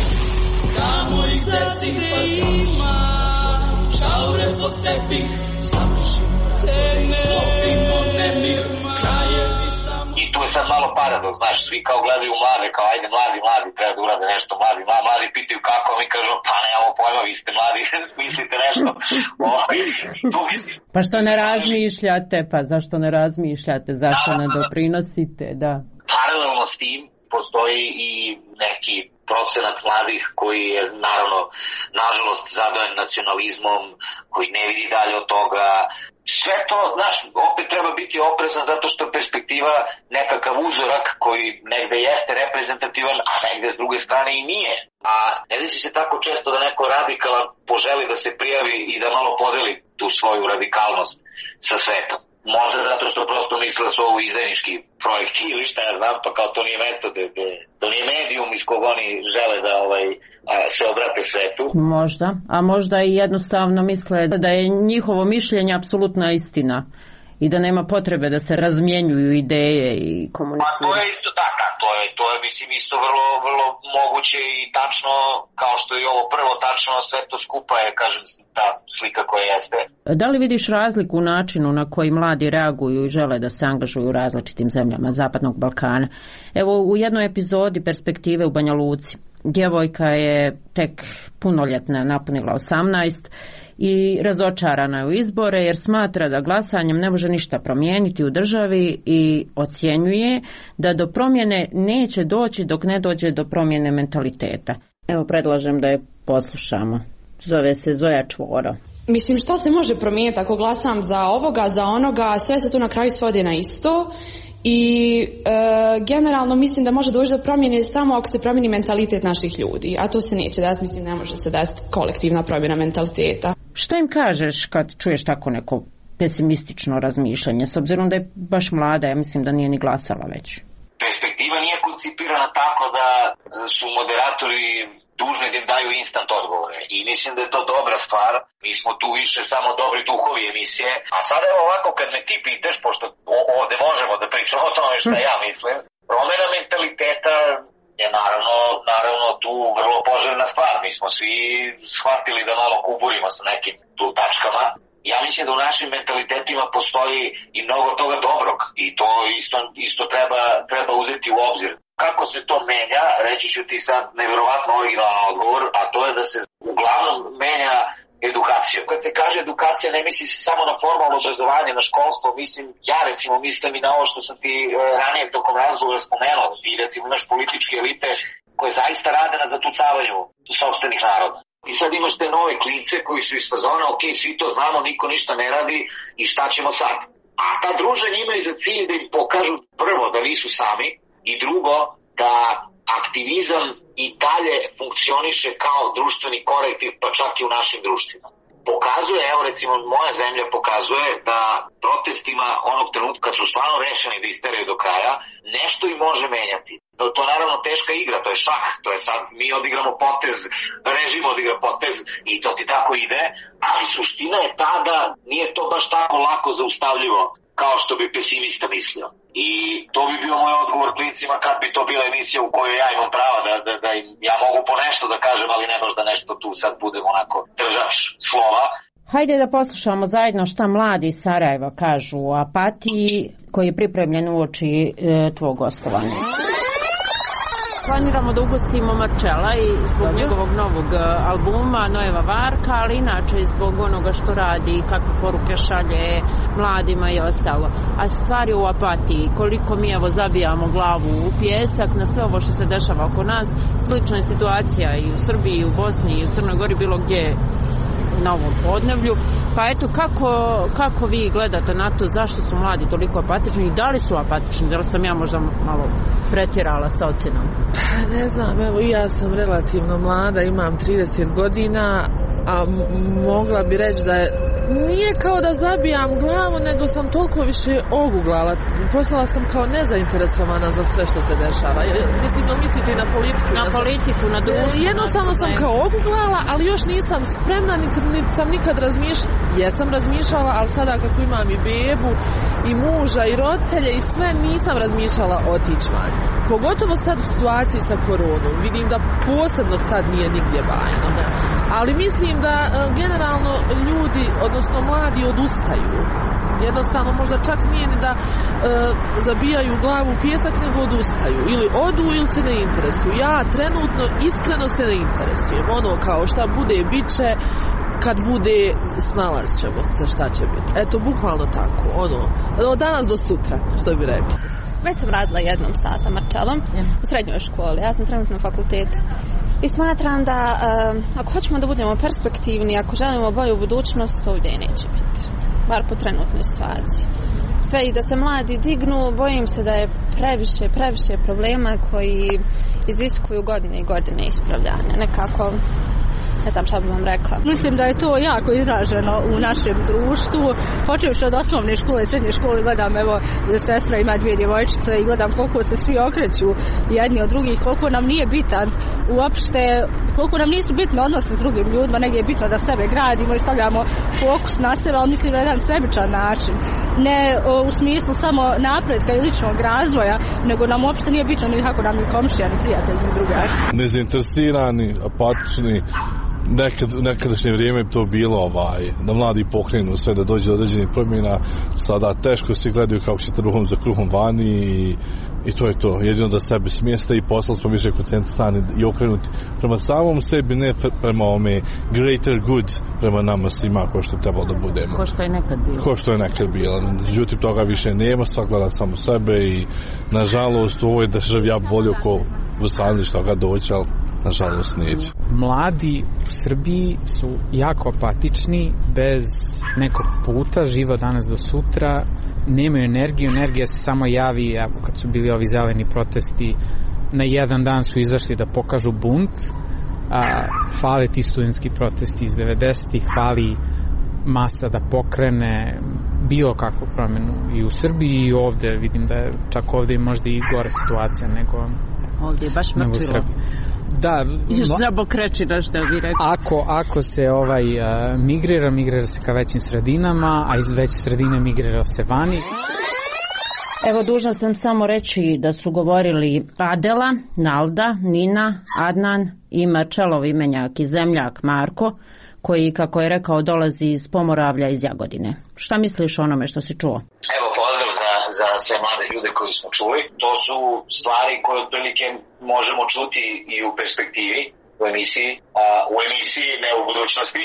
kamo ih deci pa ima, čaure po tepih, savršimo, tebi slopimo nemir, krajevi samo. I tu je sad malo paradoks, znaš, svi kao gledaju mlade, kao ajde mladi, mladi, treba da urade nešto, mladi, mladi, mladi pitaju kako, mi kažu, pa nemamo pojma, vi ste mladi, smislite nešto. Pa što ne razmišljate, pa zašto ne razmišljate, zašto ne doprinosite, da. Paralelno s tim postoji i neki procenat mladih koji je, naravno, nažalost, zadojen nacionalizmom, koji ne vidi dalje od toga. Sve to, znaš, opet treba biti oprezan zato što je perspektiva nekakav uzorak koji negde jeste reprezentativan, a negde s druge strane i nije. A ne desi se tako često da neko radikalan poželi da se prijavi i da malo podeli tu svoju radikalnost sa svetom. Možda zato što prosto misle da su ovo izdajnički projekti ili šta ja znam, pa kao to nije mesto, da, da, to nije medijum iz kog oni žele da ovaj, se obrate svetu. Možda, a možda i jednostavno misle da je njihovo mišljenje apsolutna istina i da nema potrebe da se razmjenjuju ideje i komuniciraju. Pa to je isto tako, to je, to je mislim isto vrlo, vrlo moguće i tačno, kao što je ovo prvo tačno, sve to skupa je, kažem, ta slika koja jeste. Da li vidiš razliku u načinu na koji mladi reaguju i žele da se angažuju u različitim zemljama Zapadnog Balkana? Evo, u jednoj epizodi Perspektive u Banja Luci, djevojka je tek punoljetna, napunila osamnaest i razočarana je u izbore jer smatra da glasanjem ne može ništa promijeniti u državi i ocjenjuje da do promjene neće doći dok ne dođe do promjene mentaliteta. Evo, predlažem da je poslušamo. Zove se Zoja Čvoro. Mislim, šta se može promijeniti ako glasam za ovoga, za onoga, sve se to na kraju svodi na isto. I e, generalno mislim da može doći do promjene samo ako se promijeni mentalitet naših ljudi, a to se neće desiti, mislim ne može se desiti kolektivna promjena mentaliteta. Što im kažeš kad čuješ tako neko pesimistično razmišljanje, s obzirom da je baš mlada, ja mislim da nije ni glasala već? Perspektiva nije koncipirana tako da su moderatori dužni da im daju instant odgovore i mislim da je to dobra stvar. Mi smo tu više samo dobri duhovi emisije, a sada evo ovako kad me ti pitaš, pošto ovdje možemo da pričamo o tome što ja mislim, promjena mentaliteta je naravno, naravno tu vrlo poželjna stvar. Mi smo svi shvatili da malo kuburimo sa nekim tu tačkama. Ja mislim da u našim mentalitetima postoji i mnogo toga dobrog i to isto, isto treba, treba uzeti u obzir. Kako se to menja, reći ću ti sad nevjerovatno originalan odgovor, a to je da se uglavnom menja edukacija. Kad se kaže edukacija, ne misli se samo na formalno obrazovanje, na školstvo, mislim, ja recimo mislim i na ovo što sam ti ranije tokom razgovora spomenuo, i recimo naš političke elite koje zaista rade na zatucavanju sopstvenih naroda. I sad imaš te nove klince koji su iz fazona, ok, svi to znamo, niko ništa ne radi i šta ćemo sad? A ta druženja imaju za cilj da im pokažu prvo da nisu sami i drugo da aktivizam i dalje funkcioniše kao društveni korektiv, pa čak i u našim društvima. Pokazuje, evo recimo moja zemlja pokazuje da protestima onog trenutka kad su stvarno rešeni da isteraju do kraja, nešto i može menjati. No, to je naravno teška igra, to je šah, to je sad mi odigramo potez, režim odigra potez i to ti tako ide, ali suština je ta da nije to baš tako lako zaustavljivo kao što bi pesimista mislio. I to bi bio moj odgovor klincima kad bi to bila emisija u kojoj ja imam prava da, da, da im, ja mogu po nešto da kažem, ali ne možda nešto tu sad budem onako držač slova. Hajde da poslušamo zajedno šta mladi iz Sarajeva kažu o apatiji koji je pripremljen uoči e, tvog gostovanja. Planiramo da ugostimo Marčela i zbog njegovog novog albuma Nojeva Varka, ali inače i zbog onoga što radi i kakve poruke šalje mladima i ostalo. A stvar je u apatiji, koliko mi evo zabijamo glavu u pijesak na sve ovo što se dešava oko nas. Slična je situacija i u Srbiji, i u Bosni, i u Crnoj Gori, bilo gdje na ovom podneblju. Pa eto, kako, kako vi gledate na to, zašto su mladi toliko apatični i da li su apatični, da li sam ja možda malo pretjerala sa ocjenom? Ne znam, evo i ja sam relativno mlada, imam trideset godina, a mogla bi reći da je, nije kao da zabijam glavu, nego sam toliko više oguglala. Postala sam kao nezainteresovana za sve što se dešava. Mislim, no mislite i na politiku. Na politiku, na društvo. Jednostavno sam kao oguglala, ali još nisam spremna, niti, niti sam nikad razmišljala. Jesam razmišljala, ali sada kako imam i bebu, i muža, i roditelje, i sve, nisam razmišljala otići van. Pogotovo sad u situaciji sa koronom. Vidim da posebno sad nije nigdje bajno. Ali mislim da generalno ljudi, odnosno mladi, odustaju. Jednostavno možda čak nije ni da e, zabijaju glavu u pijesak, nego odustaju. Ili odu ili se ne interesuju. Ja trenutno iskreno se ne interesujem. Ono kao šta bude, bit će, kad bude, snalazit ćemo se šta će biti. Eto, bukvalno tako. Ono, od danas do sutra, što bi rekli. Već sam radila jednom sa, sa Marčelom u srednjoj školi. Ja sam trenutno na fakultetu. I smatram da um, ako hoćemo da budemo perspektivni, ako želimo bolju budućnost, ovdje neće biti. Bar po trenutnoj situaciji. Sve i da se mladi dignu, bojim se da je previše, previše problema koji iziskuju godine i godine ispravljanja. Nekako, ne znam šta bih vam rekla. Mislim da je to jako izraženo u našem društvu. Počevši od osnovne škole i srednje škole gledam, evo, sestra ima dvije djevojčice i gledam koliko se svi okreću jedni od drugih, koliko nam nije bitan uopšte, koliko nam nisu bitni odnosi s drugim ljudima, nego je bitno da sebe gradimo i stavljamo fokus na sebe, ali mislim da je jedan sebičan način. Ne o, u smislu samo napretka i ličnog razvoja, nego nam uopšte nije bitno ni kako nam ni komšija, ni prijatelj, ni drugar. Nezainteresirani, apatični, nekad, nekadašnje vrijeme to bilo ovaj, da mladi pokrenu sve, da dođe do određenih promjena. Sada teško se gledaju kako će trbuhom za kruhom vani i, i to je to. Jedino da sebe smjesta i posla smo više koncentrisani i okrenuti prema samom sebi, ne prema ome greater good, prema nama svima ko što je trebalo da budemo. Ko što je nekad bilo. Ko što je nekad bilo. Međutim, toga više nema, svak gleda samo sebe i nažalost u ovoj državi ja volio ko u Sandri što ga doći, ali nažalost neće. Mladi u Srbiji su jako apatični, bez nekog puta, živo danas do sutra, nemaju energiju, energija se samo javi, evo kad su bili ovi zeleni protesti, na jedan dan su izašli da pokažu bunt, a, fale ti studentski protesti iz devedesetih, fali masa da pokrene bilo kakvu promjenu i u Srbiji i ovde, vidim da je čak ovde možda i gore situacija nego ovdje je baš mrtvilo. Da, Žabok reći nešto bi rekao. Ako, ako se ovaj uh, migrira, migrira se ka većim sredinama, a iz većih sredina migrira se vani. Evo, dužna sam samo reći da su govorili Adela, Nalda, Nina, Adnan i Marčelov imenjak i zemljak Marko, koji, kako je rekao, dolazi iz Pomoravlja iz Jagodine. Šta misliš o onome što si čuo? Evo, pozdrav za, za sve mlade ljude koji smo čuli. To su stvari koje otprilike možemo čuti i u perspektivi, u emisiji, a, u emisiji, ne u budućnosti.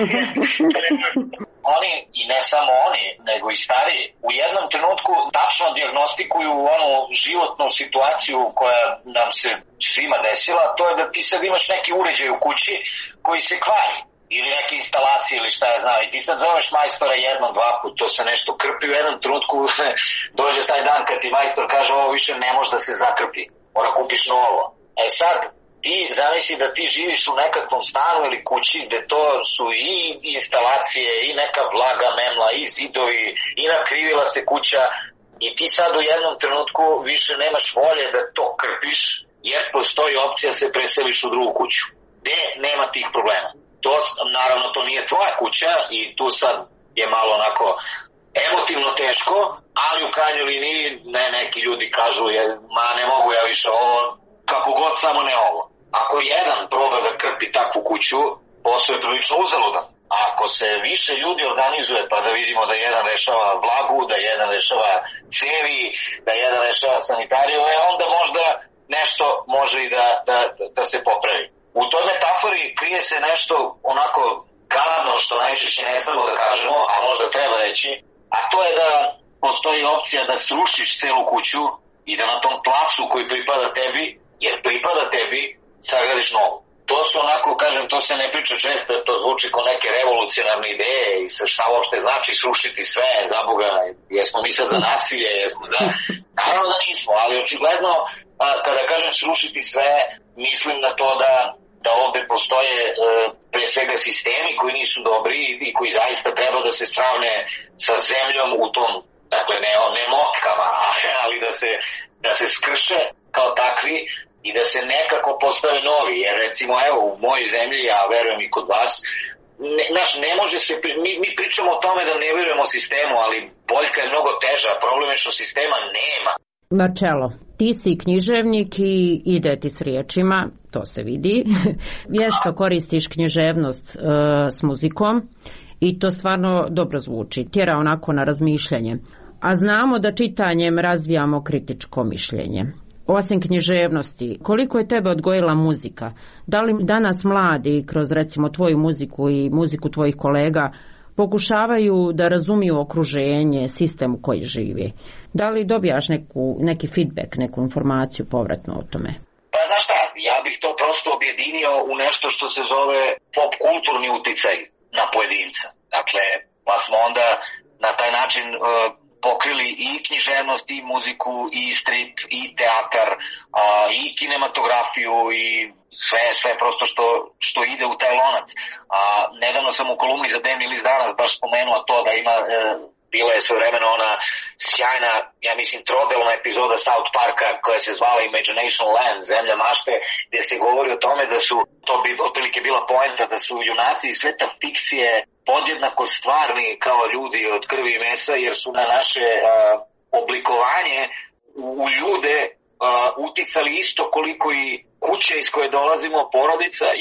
Oni, i ne samo oni, nego i stariji, u jednom trenutku tačno dijagnostikuju onu životnu situaciju koja nam se svima desila, to je da ti sad imaš neki uređaj u kući koji se kvari. Ili neke instalacije ili šta ja znam. I ti sad zoveš majstora jednom, dva put, to se nešto krpi, u jednom trenutku dođe taj dan kad ti majstor kaže ovo više ne može da se zakrpi, mora kupiš novo. E sad, ti zamisli da ti živiš u nekakvom stanu ili kući gde to su i instalacije, i neka vlaga memla, i zidovi, i nakrivila se kuća, i ti sad u jednom trenutku više nemaš volje da to krpiš, jer postoji opcija da se preseliš u drugu kuću, gde nema tih problema. To, naravno, to nije tvoja kuća i tu sad je malo onako emotivno teško, ali u krajnjoj liniji ne, neki ljudi kažu je, ma ne mogu ja više ovo, kako god, samo ne ovo. Ako jedan proba da krpi takvu kuću, posao je prilično uzaludan. A ako se više ljudi organizuje, pa da vidimo da jedan rešava vlagu, da jedan rešava cevi, da jedan rešava sanitariju, onda možda nešto može i da, da, da se popravi. U toj metafori krije se nešto onako gadno što najčešće ne smemo da kažemo, a možda treba reći, a to je da postoji opcija da srušiš celu kuću i da na tom placu koji pripada tebi, jer pripada tebi, sagradiš novu. To su onako, kažem, to se ne priča često, to zvuči kao neke revolucionarne ideje i sa šta uopšte znači srušiti sve, za Boga, jesmo mi sad za nasilje, jesmo da... Naravno da nismo, ali očigledno, a, kada kažem srušiti sve, mislim na to da da ovde postoje e, pre svega sistemi koji nisu dobri i koji zaista treba da se sravne sa zemljom u tom, dakle ne, ne motkama, ali da se, da se skrše kao takvi i da se nekako postave novi, jer recimo evo u mojoj zemlji, ja verujem i kod vas, ne, naš, ne može se, mi, mi pričamo o tome da ne verujemo sistemu, ali boljka je mnogo teža, problem je što sistema nema. Marčelo, ti si književnik i ide ti s riječima, to se vidi. Vješto koristiš književnost e, s muzikom i to stvarno dobro zvuči, tjera onako na razmišljanje. A znamo da čitanjem razvijamo kritičko mišljenje. Osim književnosti, koliko je tebe odgojila muzika? Da li danas mladi, kroz recimo tvoju muziku i muziku tvojih kolega, pokušavaju da razumiju okruženje, sistem u koji živi? Da li dobijaš neku, neki feedback, neku informaciju povratno o tome? Pa znaš šta, ja bih to prosto objedinio u nešto što se zove pop kulturni uticaj na pojedinca. Dakle, pa smo onda na taj način uh, pokrili i književnost, i muziku, i strip, i teatar, uh, i kinematografiju, i sve, sve prosto što, što ide u taj lonac. Uh, nedavno sam u kolumni za Dnevni list danas baš spomenuo to da ima... Uh, bila je svojevremeno ona sjajna, ja mislim, trodelna epizoda South Parka koja se zvala Imagination Land, Zemlja mašte, gdje se govori o tome da su, to bi otprilike bila poenta, da su junaci i sveta fikcije podjednako stvarni kao ljudi od krvi i mesa, jer su na naše uh, oblikovanje u, u ljude uh, uticali isto koliko i kuće iz koje dolazimo, porodica, jel?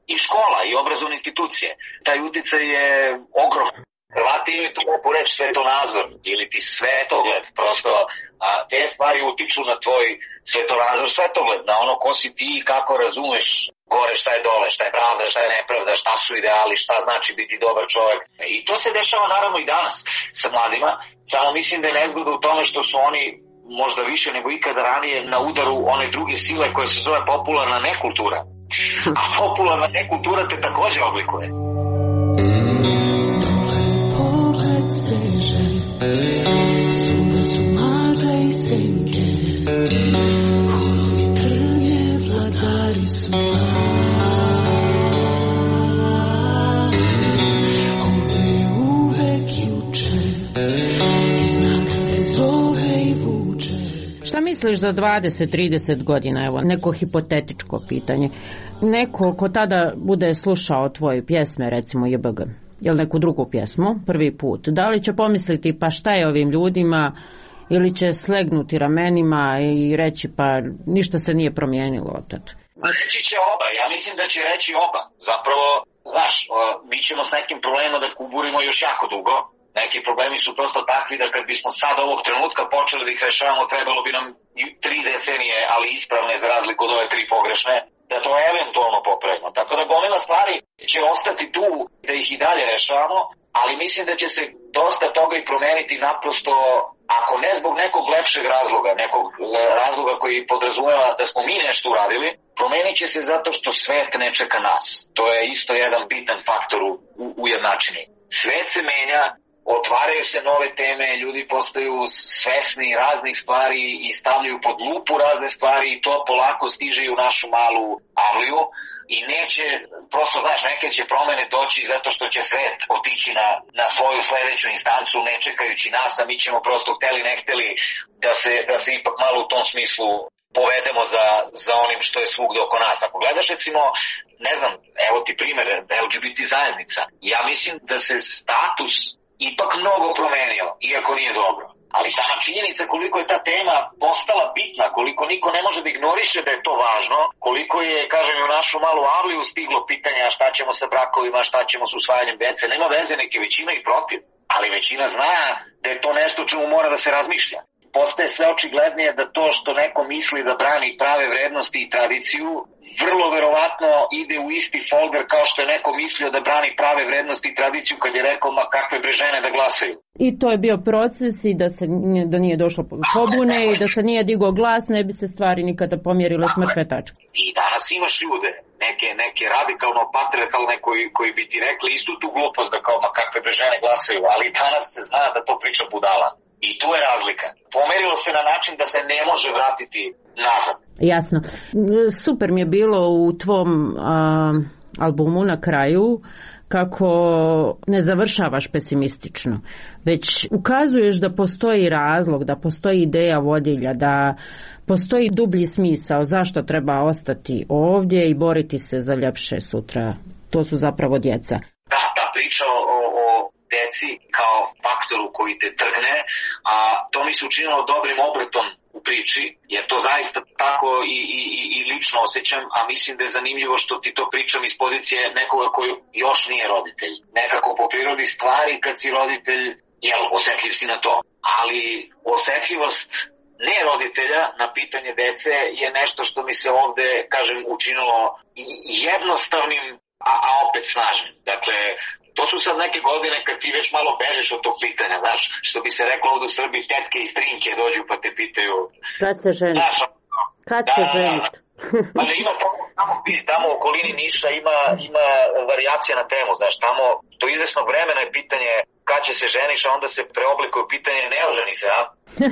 i škola i obrazovne institucije. Taj uticaj je ogroman. Hrvati imaju tu lepu reč svetonazor ili ti svetogled, prosto a, te stvari utiču na tvoj svetonazor, svetogled, na ono ko si ti i kako razumeš gore šta je dole, šta je pravda, šta je nepravda, šta su ideali, šta znači biti dobar čovjek. I to se dešava naravno i danas sa mladima, samo mislim da je nezgoda u tome što su oni možda više nego ikada ranije na udaru one druge sile koje se zove popularna nekultura. A popularna nekultura te također oblikuje. Seže, svuda su magle i senke, korovi trnje, vladari su ovdje je uvek juče, i znam kad te zove i vuče. Šta misliš za dvadeset trideset godina, evo, neko hipotetičko pitanje, neko ko tada bude slušao tvoje pjesme, recimo J B G, ili neku drugu pjesmu, prvi put, da li će pomisliti pa šta je ovim ljudima, ili će slegnuti ramenima i reći pa ništa se nije promijenilo od tada? Reći će oba, ja mislim da će reći oba. Zapravo, znaš, mi ćemo s nekim problemima da kuburimo još jako dugo. Neki problemi su prosto takvi da kad bismo sad ovog trenutka počeli da ih rešavamo, trebalo bi nam tri decenije, ali ispravne za razliku od ove tri pogrešne, da to eventualno popravimo. Tako da gomila stvari će ostati tu da ih i dalje rešavamo, ali mislim da će se dosta toga i promeniti naprosto, ako ne zbog nekog lepšeg razloga, nekog razloga koji podrazumeva da smo mi nešto uradili, promenit će se zato što svet ne čeka nas. To je isto jedan bitan faktor u, u, ujednačeni. Svet se menja, otvaraju se nove teme, ljudi postaju svesni raznih stvari i stavljaju pod lupu razne stvari i to polako stiže i u našu malu avliju i neće, prosto znaš, neke će promene doći zato što će svet otići na, na svoju sledeću instancu ne čekajući nas, a mi ćemo prosto hteli ne hteli da se, da se ipak malo u tom smislu povedemo za, za onim što je svugde oko nas. Ako gledaš recimo, ne znam, evo ti primjer, L G B T zajednica, ja mislim da se status ipak mnogo promenio, iako nije dobro. Ali sama činjenica koliko je ta tema postala bitna, koliko niko ne može da ignoriše da je to važno, koliko je, kažem, u našu malu avliju stiglo pitanja šta ćemo sa brakovima, šta ćemo sa usvajanjem dece, nema veze, neke većina i protiv, ali većina zna da je to nešto čemu mora da se razmišlja. Postaje sve očiglednije da to što neko misli da brani prave vrednosti i tradiciju, vrlo verovatno ide u isti folder kao što je neko mislio da brani prave vrednosti i tradiciju kad je rekao ma kakve bre žene da glasaju. I to je bio proces i da, se, da nije došlo pobune i da se nije digao glas, ne bi se stvari nikada pomjerile s mrtve tačke. I danas imaš ljude, neke, neke radikalno patriarkalne koji, koji bi ti rekli istu tu glupost da kao ma kakve bre žene glasaju, ali danas se zna da to priča budala. I tu je razlika. Pomerilo se na način da se ne može vratiti nazad. Jasno. Super mi je bilo u tvom a, albumu na kraju kako ne završavaš pesimistično, već ukazuješ da postoji razlog, da postoji ideja vodilja, da postoji dublji smisao zašto treba ostati ovdje i boriti se za ljepše sutra. To su zapravo djeca. Da, ta priča o, o deci kao faktoru koji te trgne, a to mi se učinilo dobrim obratom u priči, jer to zaista tako i, i, i lično osjećam, a mislim da je zanimljivo što ti to pričam iz pozicije nekoga koji još nije roditelj. Nekako po prirodi stvari kad si roditelj, jel, osjetljiv si na to, ali osjetljivost ne roditelja na pitanje dece je nešto što mi se ovde, kažem, učinilo jednostavnim, a, a opet snažnim. Dakle, to su sad neke godine kad ti već malo bežeš od tog pitanja, znaš, što bi se reklo ovdje u Srbiji, tetke i strinke dođu pa te pitaju. Kad se ženi? Znaš, kad da, se ženi? Ali ima tamo, tamo, tamo u okolini Niša ima, ima varijacija na temu, znaš, tamo do izvesnog vremena je pitanje kad će se ženiš, a onda se preoblikuje pitanje ne oženi se, a?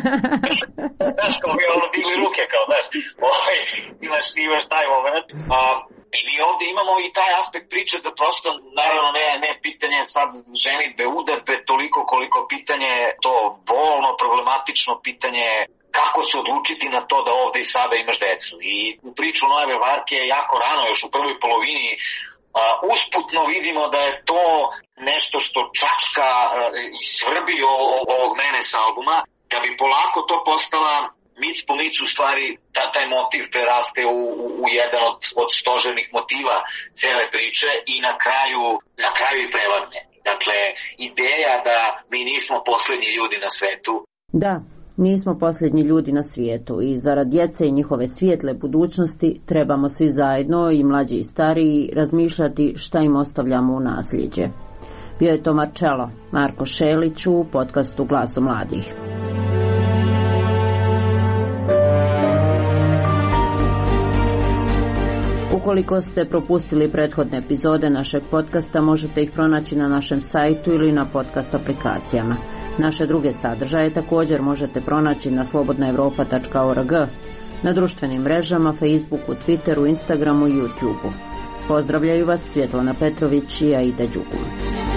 Znaš, kao bi ono digli ruke, kao, znaš, ovaj, imaš, imaš taj moment, a i mi ovdje imamo i taj aspekt priče da prosto, naravno, ne, ne pitanje sad ženitbe, udarbe, toliko koliko pitanje to bolno, problematično pitanje kako se odlučiti na to da ovdje i sada imaš decu. I u priču Nojeve Varke jako rano, još u prvoj polovini, Uh, usputno vidimo da je to nešto što čačka uh, i svrbi ovog mene sa albuma, da bi polako to postala mic po mic u stvari ta, taj motiv preraste u, u, u jedan od, od stožernih motiva cele priče i na kraju, na kraju i prevladne. Dakle, ideja da mi nismo poslednji ljudi na svetu. Da, nismo posljednji ljudi na svijetu i zarad djece i njihove svijetle budućnosti trebamo svi zajedno, i mlađi i stariji, razmišljati šta im ostavljamo u nasljeđe. Bio je to Marcello, Marko Šelić u podcastu Glasu mladih. Ukoliko ste propustili prethodne epizode našeg podcasta, možete ih pronaći na našem sajtu ili na podcast aplikacijama. Naše druge sadržaje također možete pronaći na slobodna evropa tačka org, na društvenim mrežama, Facebooku, Twitteru, Instagramu i YouTubeu. Pozdravljaju vas Svjetlana Petrović i Aida Đugum.